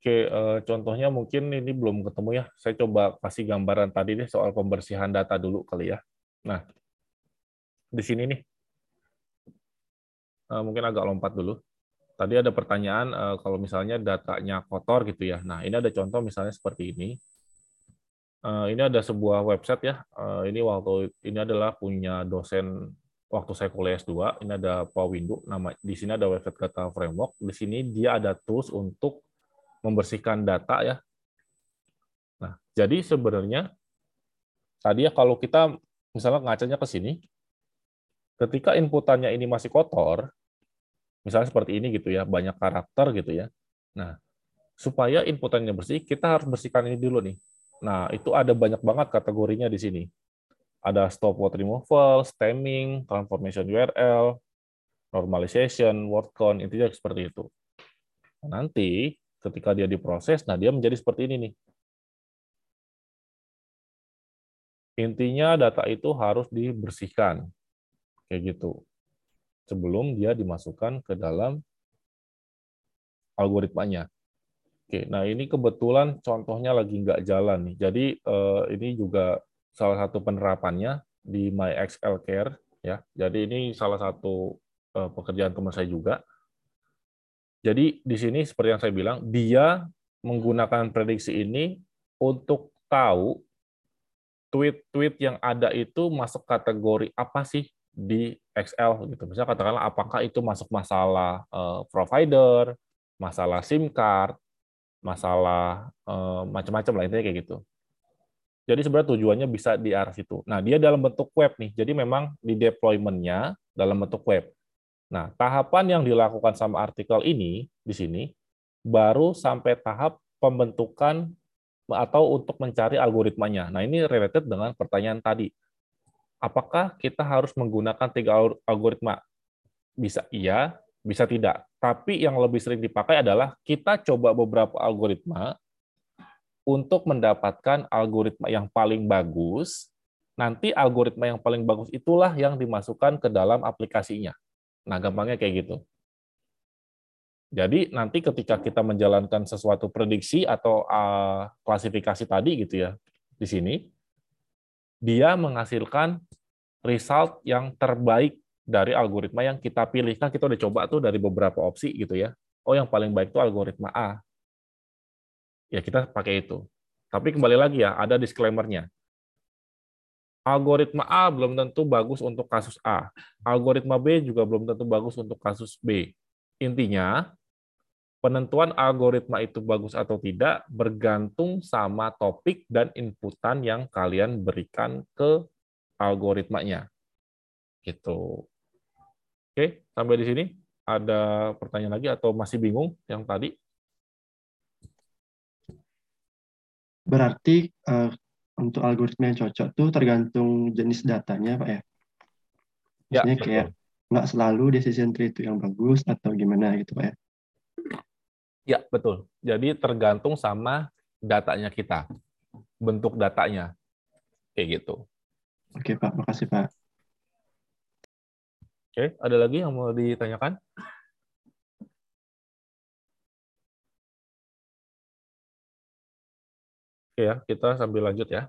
Oke, eh, contohnya mungkin ini belum ketemu ya. Saya coba kasih gambaran tadi deh soal pembersihan data dulu kali ya. Nah, di sini nih, eh, mungkin agak lompat dulu. Tadi ada pertanyaan eh, kalau misalnya datanya kotor gitu ya. Nah, ini ada contoh misalnya seperti ini. Eh, ini ada sebuah website ya. Eh, ini waktu ini adalah punya dosen waktu saya kuliah S dua. Ini ada Pak Windu. Nama di sini ada website Data Framework. Di sini dia ada tools untuk membersihkan data ya. Nah, jadi sebenarnya tadi ya kalau kita misalnya ngacanya ke sini, ketika inputannya ini masih kotor, misalnya seperti ini gitu ya, banyak karakter gitu ya. Nah, supaya inputannya bersih, kita harus bersihkan ini dulu nih. Nah, itu ada banyak banget kategorinya di sini. Ada stop word removal, stemming, transformation U R L, normalization, word count, intinya seperti itu. Nanti ketika dia diproses, nah dia menjadi seperti ini nih. Intinya data itu harus dibersihkan, kayak gitu, sebelum dia dimasukkan ke dalam algoritmanya. Oke, nah ini kebetulan contohnya lagi nggak jalan nih. Jadi eh, ini juga salah satu penerapannya di MyXLCare ya. Jadi ini salah satu eh, pekerjaan teman saya juga. Jadi di sini seperti yang saya bilang, dia menggunakan prediksi ini untuk tahu tweet-tweet yang ada itu masuk kategori apa sih di X L gitu. Misalnya katakanlah apakah itu masuk masalah eh, provider, masalah SIM card, masalah eh, macam-macam lah intinya kayak gitu. Jadi sebenarnya tujuannya bisa di arah situ. Nah, dia dalam bentuk web nih. Jadi memang di deployment-nya dalam bentuk web. Nah, tahapan yang dilakukan sama artikel ini di sini baru sampai tahap pembentukan atau untuk mencari algoritmanya. Nah, ini related dengan pertanyaan tadi. Apakah kita harus menggunakan tiga algoritma? Bisa iya, bisa tidak. Tapi yang lebih sering dipakai adalah kita coba beberapa algoritma untuk mendapatkan algoritma yang paling bagus. Nanti algoritma yang paling bagus itulah yang dimasukkan ke dalam aplikasinya. Nah, gampangnya kayak gitu. Jadi nanti ketika kita menjalankan sesuatu prediksi atau uh, klasifikasi tadi gitu ya, di sini, dia menghasilkan result yang terbaik dari algoritma yang kita pilih. Kan kita udah coba tuh dari beberapa opsi gitu ya. Oh, yang paling baik itu algoritma A. Ya kita pakai itu. Tapi kembali lagi ya, ada disclaimer-nya. Algoritma A belum tentu bagus untuk kasus A. Algoritma B juga belum tentu bagus untuk kasus B. Intinya, penentuan algoritma itu bagus atau tidak bergantung sama topik dan inputan yang kalian berikan ke algoritmanya. Gitu. Oke, sampai di sini. Ada pertanyaan lagi atau masih bingung yang tadi? Berarti uh, untuk algoritma yang cocok tuh tergantung jenis datanya, Pak ya? Maksudnya Ya, kayak nggak selalu decision tree itu yang bagus atau gimana gitu, Pak ya? Ya, betul. Jadi tergantung sama datanya kita, bentuk datanya. Kayak gitu. Oke, Pak. Makasih, Pak. Oke, ada lagi yang mau ditanyakan? Oke ya, kita sambil lanjut ya.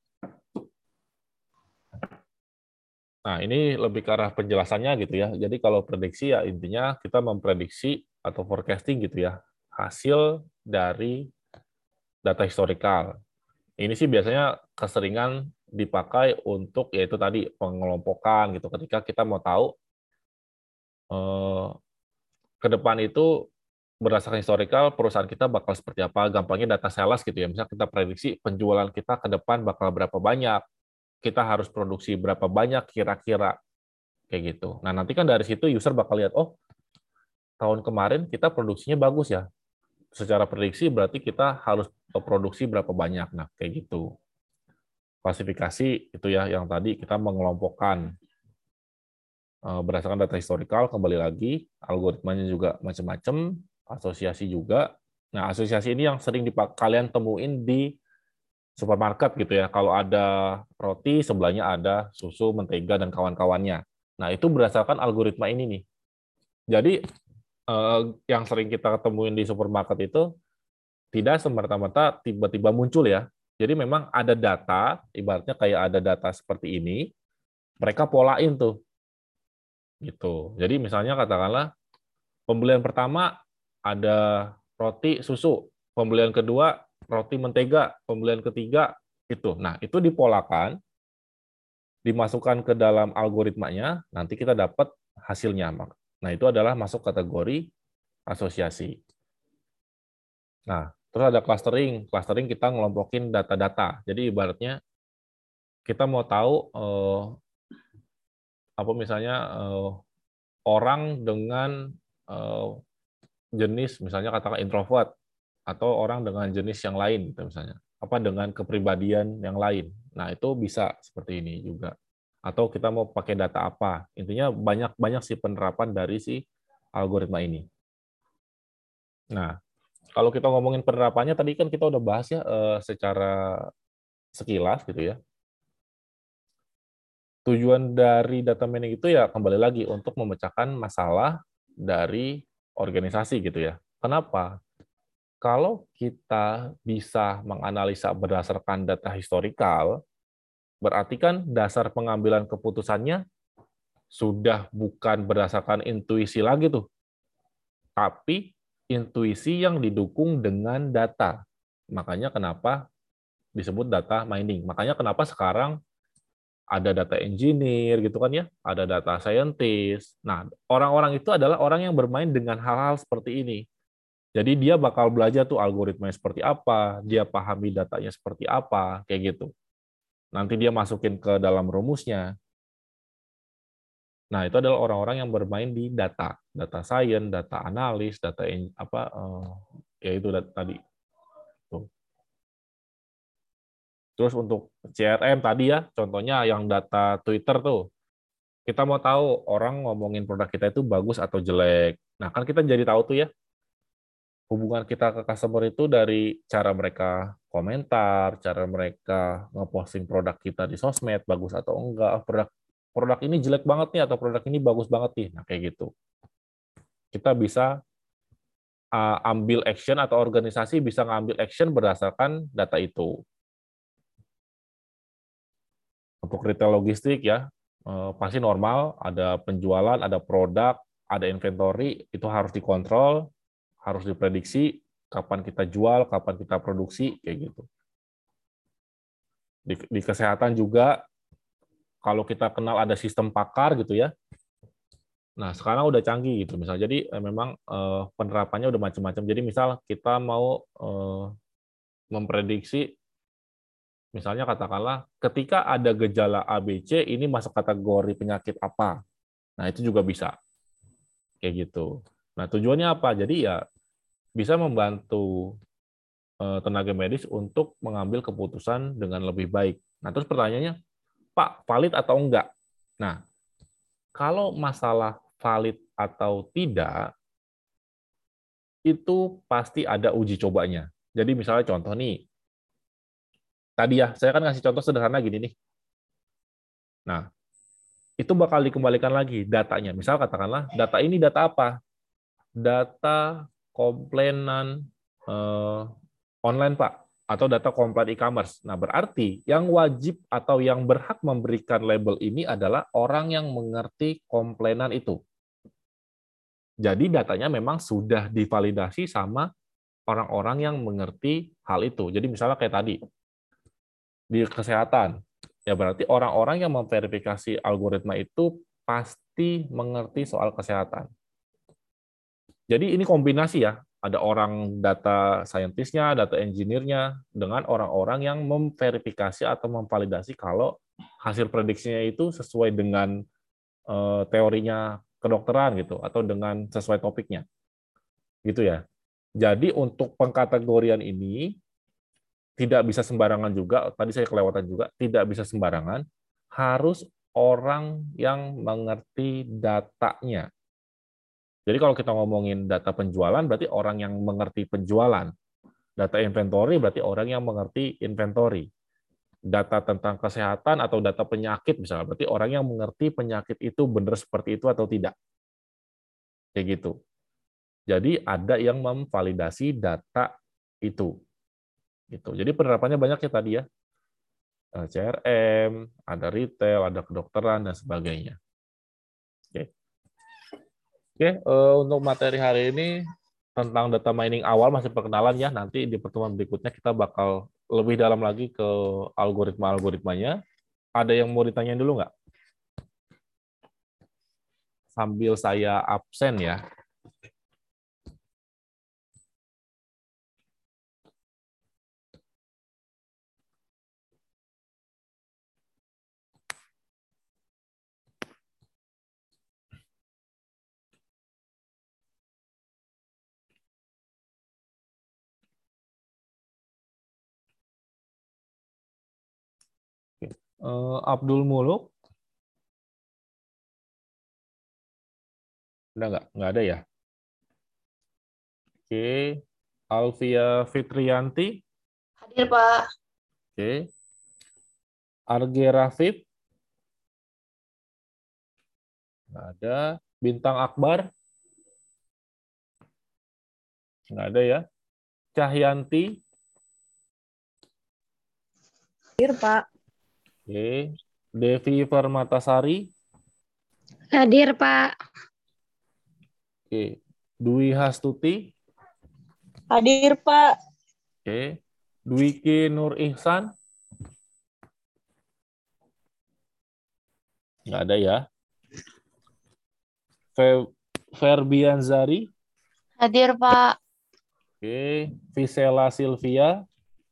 Nah, ini lebih ke arah penjelasannya gitu ya. Jadi kalau prediksi ya intinya kita memprediksi atau forecasting gitu ya, hasil dari data historikal. Ini sih biasanya keseringan dipakai untuk yaitu tadi pengelompokan gitu. Ketika kita mau tahu eh, ke depan itu berdasarkan historikal perusahaan kita bakal seperti apa. Gampangnya data sales gitu ya. Misalnya kita prediksi penjualan kita ke depan bakal berapa banyak. Kita harus produksi berapa banyak kira-kira kayak gitu. Nah, nanti kan dari situ user bakal lihat, oh, tahun kemarin kita produksinya bagus ya. Secara prediksi berarti kita harus produksi berapa banyak. Nah, kayak gitu. Klasifikasi itu ya yang tadi kita mengelompokkan berdasarkan data historikal, kembali lagi algoritmanya juga macam-macam, asosiasi juga. Nah, asosiasi ini yang sering dipak kalian temuin di supermarket gitu ya. Kalau ada roti, sebelahnya ada susu, mentega, dan kawan-kawannya. Nah, itu berdasarkan algoritma ini nih. Jadi, eh, yang sering kita ketemuin di supermarket itu, tidak semerta-merta tiba-tiba muncul ya. Jadi memang ada data, ibaratnya kayak ada data seperti ini, mereka polain tuh. Gitu. Jadi misalnya katakanlah pembelian pertama ada roti susu, pembelian kedua roti mentega, pembelian ketiga itu. Nah, itu dipolakan, dimasukkan ke dalam algoritmanya, nanti kita dapat hasilnya. Nah, itu adalah masuk kategori asosiasi. Nah, terus ada clustering. Clustering kita ngelompokin data-data. Jadi ibaratnya kita mau tahu eh, apa misalnya eh, orang dengan eh, jenis misalnya katakan introvert atau orang dengan jenis yang lain gitu misalnya. Apa dengan kepribadian yang lain. Nah, itu bisa seperti ini juga. Atau kita mau pakai data apa. Intinya banyak-banyak sih penerapan dari si algoritma ini. Nah, kalau kita ngomongin penerapannya tadi kan kita udah bahas ya eh, secara sekilas gitu ya. Tujuan dari data mining itu ya kembali lagi untuk memecahkan masalah dari organisasi gitu ya. Kenapa? Kalau kita bisa menganalisa berdasarkan data historikal, berarti kan dasar pengambilan keputusannya sudah bukan berdasarkan intuisi lagi tuh, tapi intuisi yang didukung dengan data. Makanya kenapa disebut data mining. Makanya kenapa sekarang ada data engineer gitu kan ya, ada data scientist. Nah, orang-orang itu adalah orang yang bermain dengan hal-hal seperti ini. Jadi dia bakal belajar tuh algoritmanya seperti apa, dia pahami datanya seperti apa, kayak gitu. Nanti dia masukin ke dalam rumusnya. Nah, itu adalah orang-orang yang bermain di data, data science, data analis, data apa eh, ya itu data tadi. Tuh. Terus untuk C R M tadi ya, contohnya yang data Twitter tuh. Kita mau tahu orang ngomongin produk kita itu bagus atau jelek. Nah, kan kita jadi tahu tuh ya, hubungan kita ke customer itu dari cara mereka komentar, cara mereka ngeposting produk kita di sosmed, bagus atau enggak, produk produk ini jelek banget nih, atau produk ini bagus banget nih. Nah, kayak gitu. Kita bisa uh, ambil action, atau organisasi bisa ngambil action berdasarkan data itu. Untuk retail logistik ya, uh, pasti normal, ada penjualan, ada produk, ada inventory, itu harus dikontrol, harus diprediksi kapan kita jual, kapan kita produksi, kayak gitu. Di, di kesehatan juga, kalau kita kenal ada sistem pakar gitu ya. Nah, sekarang udah canggih gitu misal. Jadi eh, memang eh, penerapannya udah macam-macam. Jadi misal kita mau eh, memprediksi, misalnya katakanlah ketika ada gejala A B C ini masuk kategori penyakit apa. Nah, itu juga bisa. Kayak gitu. Nah, tujuannya apa? Jadi ya bisa membantu tenaga medis untuk mengambil keputusan dengan lebih baik. Nah, terus pertanyaannya, Pak, valid atau enggak? Nah, kalau masalah valid atau tidak, itu pasti ada uji cobanya. Jadi misalnya contoh nih, tadi ya, saya kan ngasih contoh sederhana gini nih. Nah, itu bakal dikembalikan lagi datanya. Misal katakanlah, data ini data apa? Data komplainan eh, online, Pak, atau data komplain e-commerce. Nah, berarti yang wajib atau yang berhak memberikan label ini adalah orang yang mengerti komplainan itu. Jadi datanya memang sudah divalidasi sama orang-orang yang mengerti hal itu. Jadi misalnya kayak tadi, di kesehatan, ya berarti orang-orang yang memverifikasi algoritma itu pasti mengerti soal kesehatan. Jadi ini kombinasi ya, ada orang data scientist-nya, data engineer-nya, dengan orang-orang yang memverifikasi atau memvalidasi kalau hasil prediksinya itu sesuai dengan uh, teorinya kedokteran gitu, atau dengan sesuai topiknya. Gitu ya. Jadi untuk pengkategorian ini tidak bisa sembarangan juga, tadi saya kelewatan juga, tidak bisa sembarangan, harus orang yang mengerti datanya. Jadi kalau kita ngomongin data penjualan, berarti orang yang mengerti penjualan. Data inventory berarti orang yang mengerti inventory. Data tentang kesehatan atau data penyakit misalnya, berarti orang yang mengerti penyakit itu benar seperti itu atau tidak. Kayak gitu. Jadi ada yang memvalidasi data Itu. Gitu. Jadi penerapannya banyak ya tadi ya. C R M, ada retail, ada kedokteran, dan sebagainya. Oke. Oke, eh, untuk materi hari ini tentang data mining awal masih perkenalan ya. Nanti di pertemuan berikutnya kita bakal lebih dalam lagi ke algoritma-algoritmanya. Ada yang mau ditanyain dulu nggak? Sambil saya absen ya. Uh, Abdul Muluk, udah nggak? Nggak ada ya? Oke. Alvia Fitrianti, Hadir, Pak. oke. Arge Rafif, nggak ada. Bintang Akbar, nggak ada ya. Cahyanti, Hadir, Pak. oke. Devi Permatasari, Hadir, Pak. oke. Dwi Hastuti, Hadir, Pak. oke. Dwiki Nur Ihsan, nggak ada ya. Fe Ferbian Zari, Hadir, Pak. oke. Visela Silvia,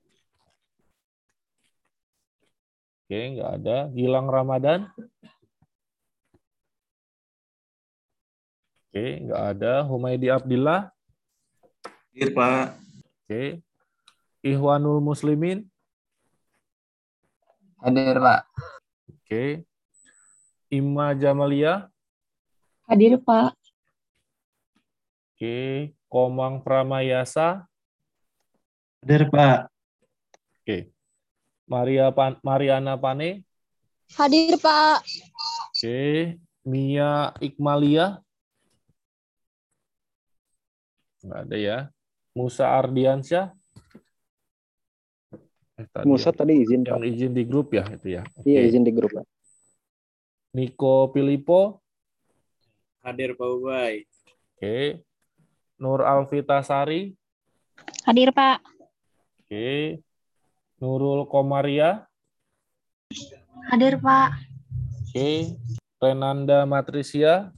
oke, nggak ada. Gilang Ramadan, oke, nggak ada. Humaydi Abdillah, Hadir, Pak. oke. Ihwanul Muslimin, Hadir, Pak. oke. Ima Jamalia, Hadir, Pak. oke. Komang Pramayasa, Hadir, Pak. oke. Maria Pan Mariana Pane, Hadir, Pak. oke. Mia Ikmalia, nggak ada ya. Musa Ardiansyah, eh, tadi Musa yang, tadi izin, yang Pak. izin di grup ya itu ya. Oke. Iya, izin di grup, Pak. Niko Pilipo, Hadir, Pak Ubay. oke. Nur Alfitasari, Hadir, Pak. oke. Nurul Komaria, Hadir, Pak. oke. Renanda Matrisia,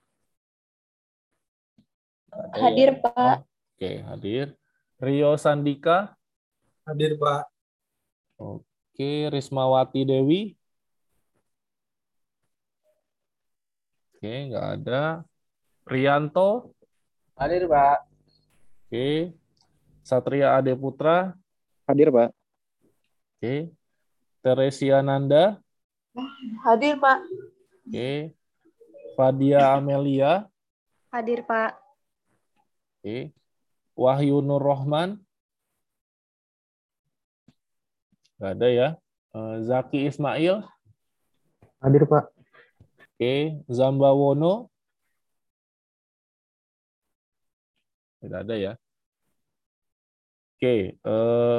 ada Hadir, ya? Pak. Oke, hadir. Rio Sandika, Hadir, Pak. oke. Rismawati Dewi, oke, nggak ada. Rianto, Hadir, Pak. oke. Satria Ade Putra, Hadir, Pak. oke. Teresia Nanda, Hadir, Pak. oke. Fadia Amelia, Hadir, Pak. oke. Wahyu Nur Rohman, nggak ada ya. Eh, Zaki Ismail, Hadir, Pak. oke. Zamba Wono, tidak ada ya. Oke, eh,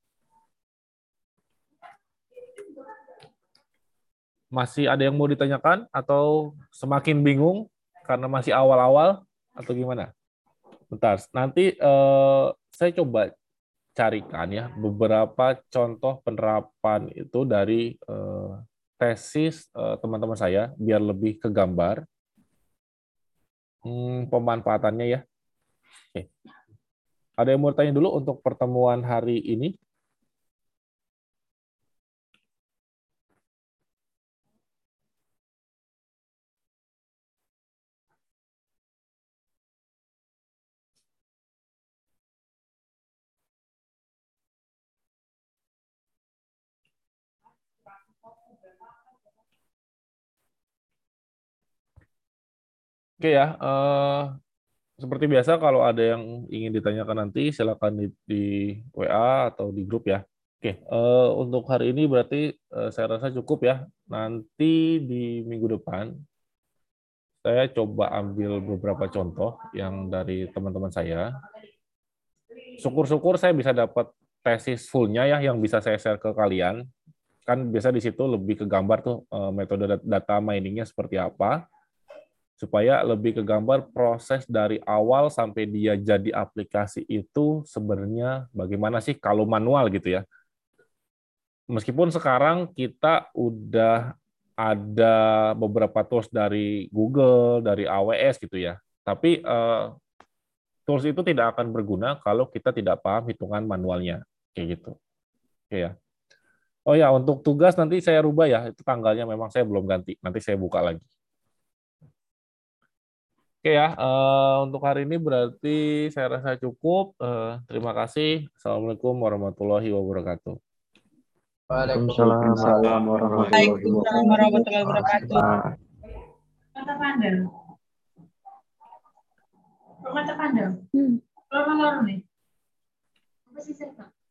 masih ada yang mau ditanyakan atau semakin bingung karena masih awal-awal atau gimana? Bentar, nanti eh, saya coba carikan ya beberapa contoh penerapan itu dari eh, tesis eh, teman-teman saya biar lebih kegambar hmm, pemanfaatannya ya. Oke. Ada yang mau tanya dulu untuk pertemuan hari ini? Oke ya, eh, seperti biasa kalau ada yang ingin ditanyakan nanti silakan di, di W A atau di grup ya. Oke, eh, untuk hari ini berarti eh, saya rasa cukup ya. Nanti di minggu depan saya coba ambil beberapa contoh yang dari teman-teman saya. syukur-syukur saya bisa dapat tesis fullnya ya yang bisa saya share ke kalian. Kan biasa di situ lebih ke gambar tuh eh, metode data miningnya seperti apa, supaya lebih ke gambar proses dari awal sampai dia jadi aplikasi itu sebenarnya bagaimana sih kalau manual gitu ya. Meskipun sekarang kita udah ada beberapa tools dari Google, dari A W S gitu ya, tapi eh, tools itu tidak akan berguna kalau kita tidak paham hitungan manualnya, kayak gitu. Oke ya. Oh ya, untuk tugas nanti saya rubah ya, itu tanggalnya memang saya belum ganti, nanti saya buka lagi. Oke ya, eh, untuk hari ini berarti saya rasa cukup. Eh, terima kasih. Assalamualaikum warahmatullahi wabarakatuh. Waalaikumsalam warahmatullahi Waalaikumsalam warahmatullahi wabarakatuh. wabarakatuh. Mata pandang. Mata pandang. Hmm. Kalau nih. Apa sih, Pak?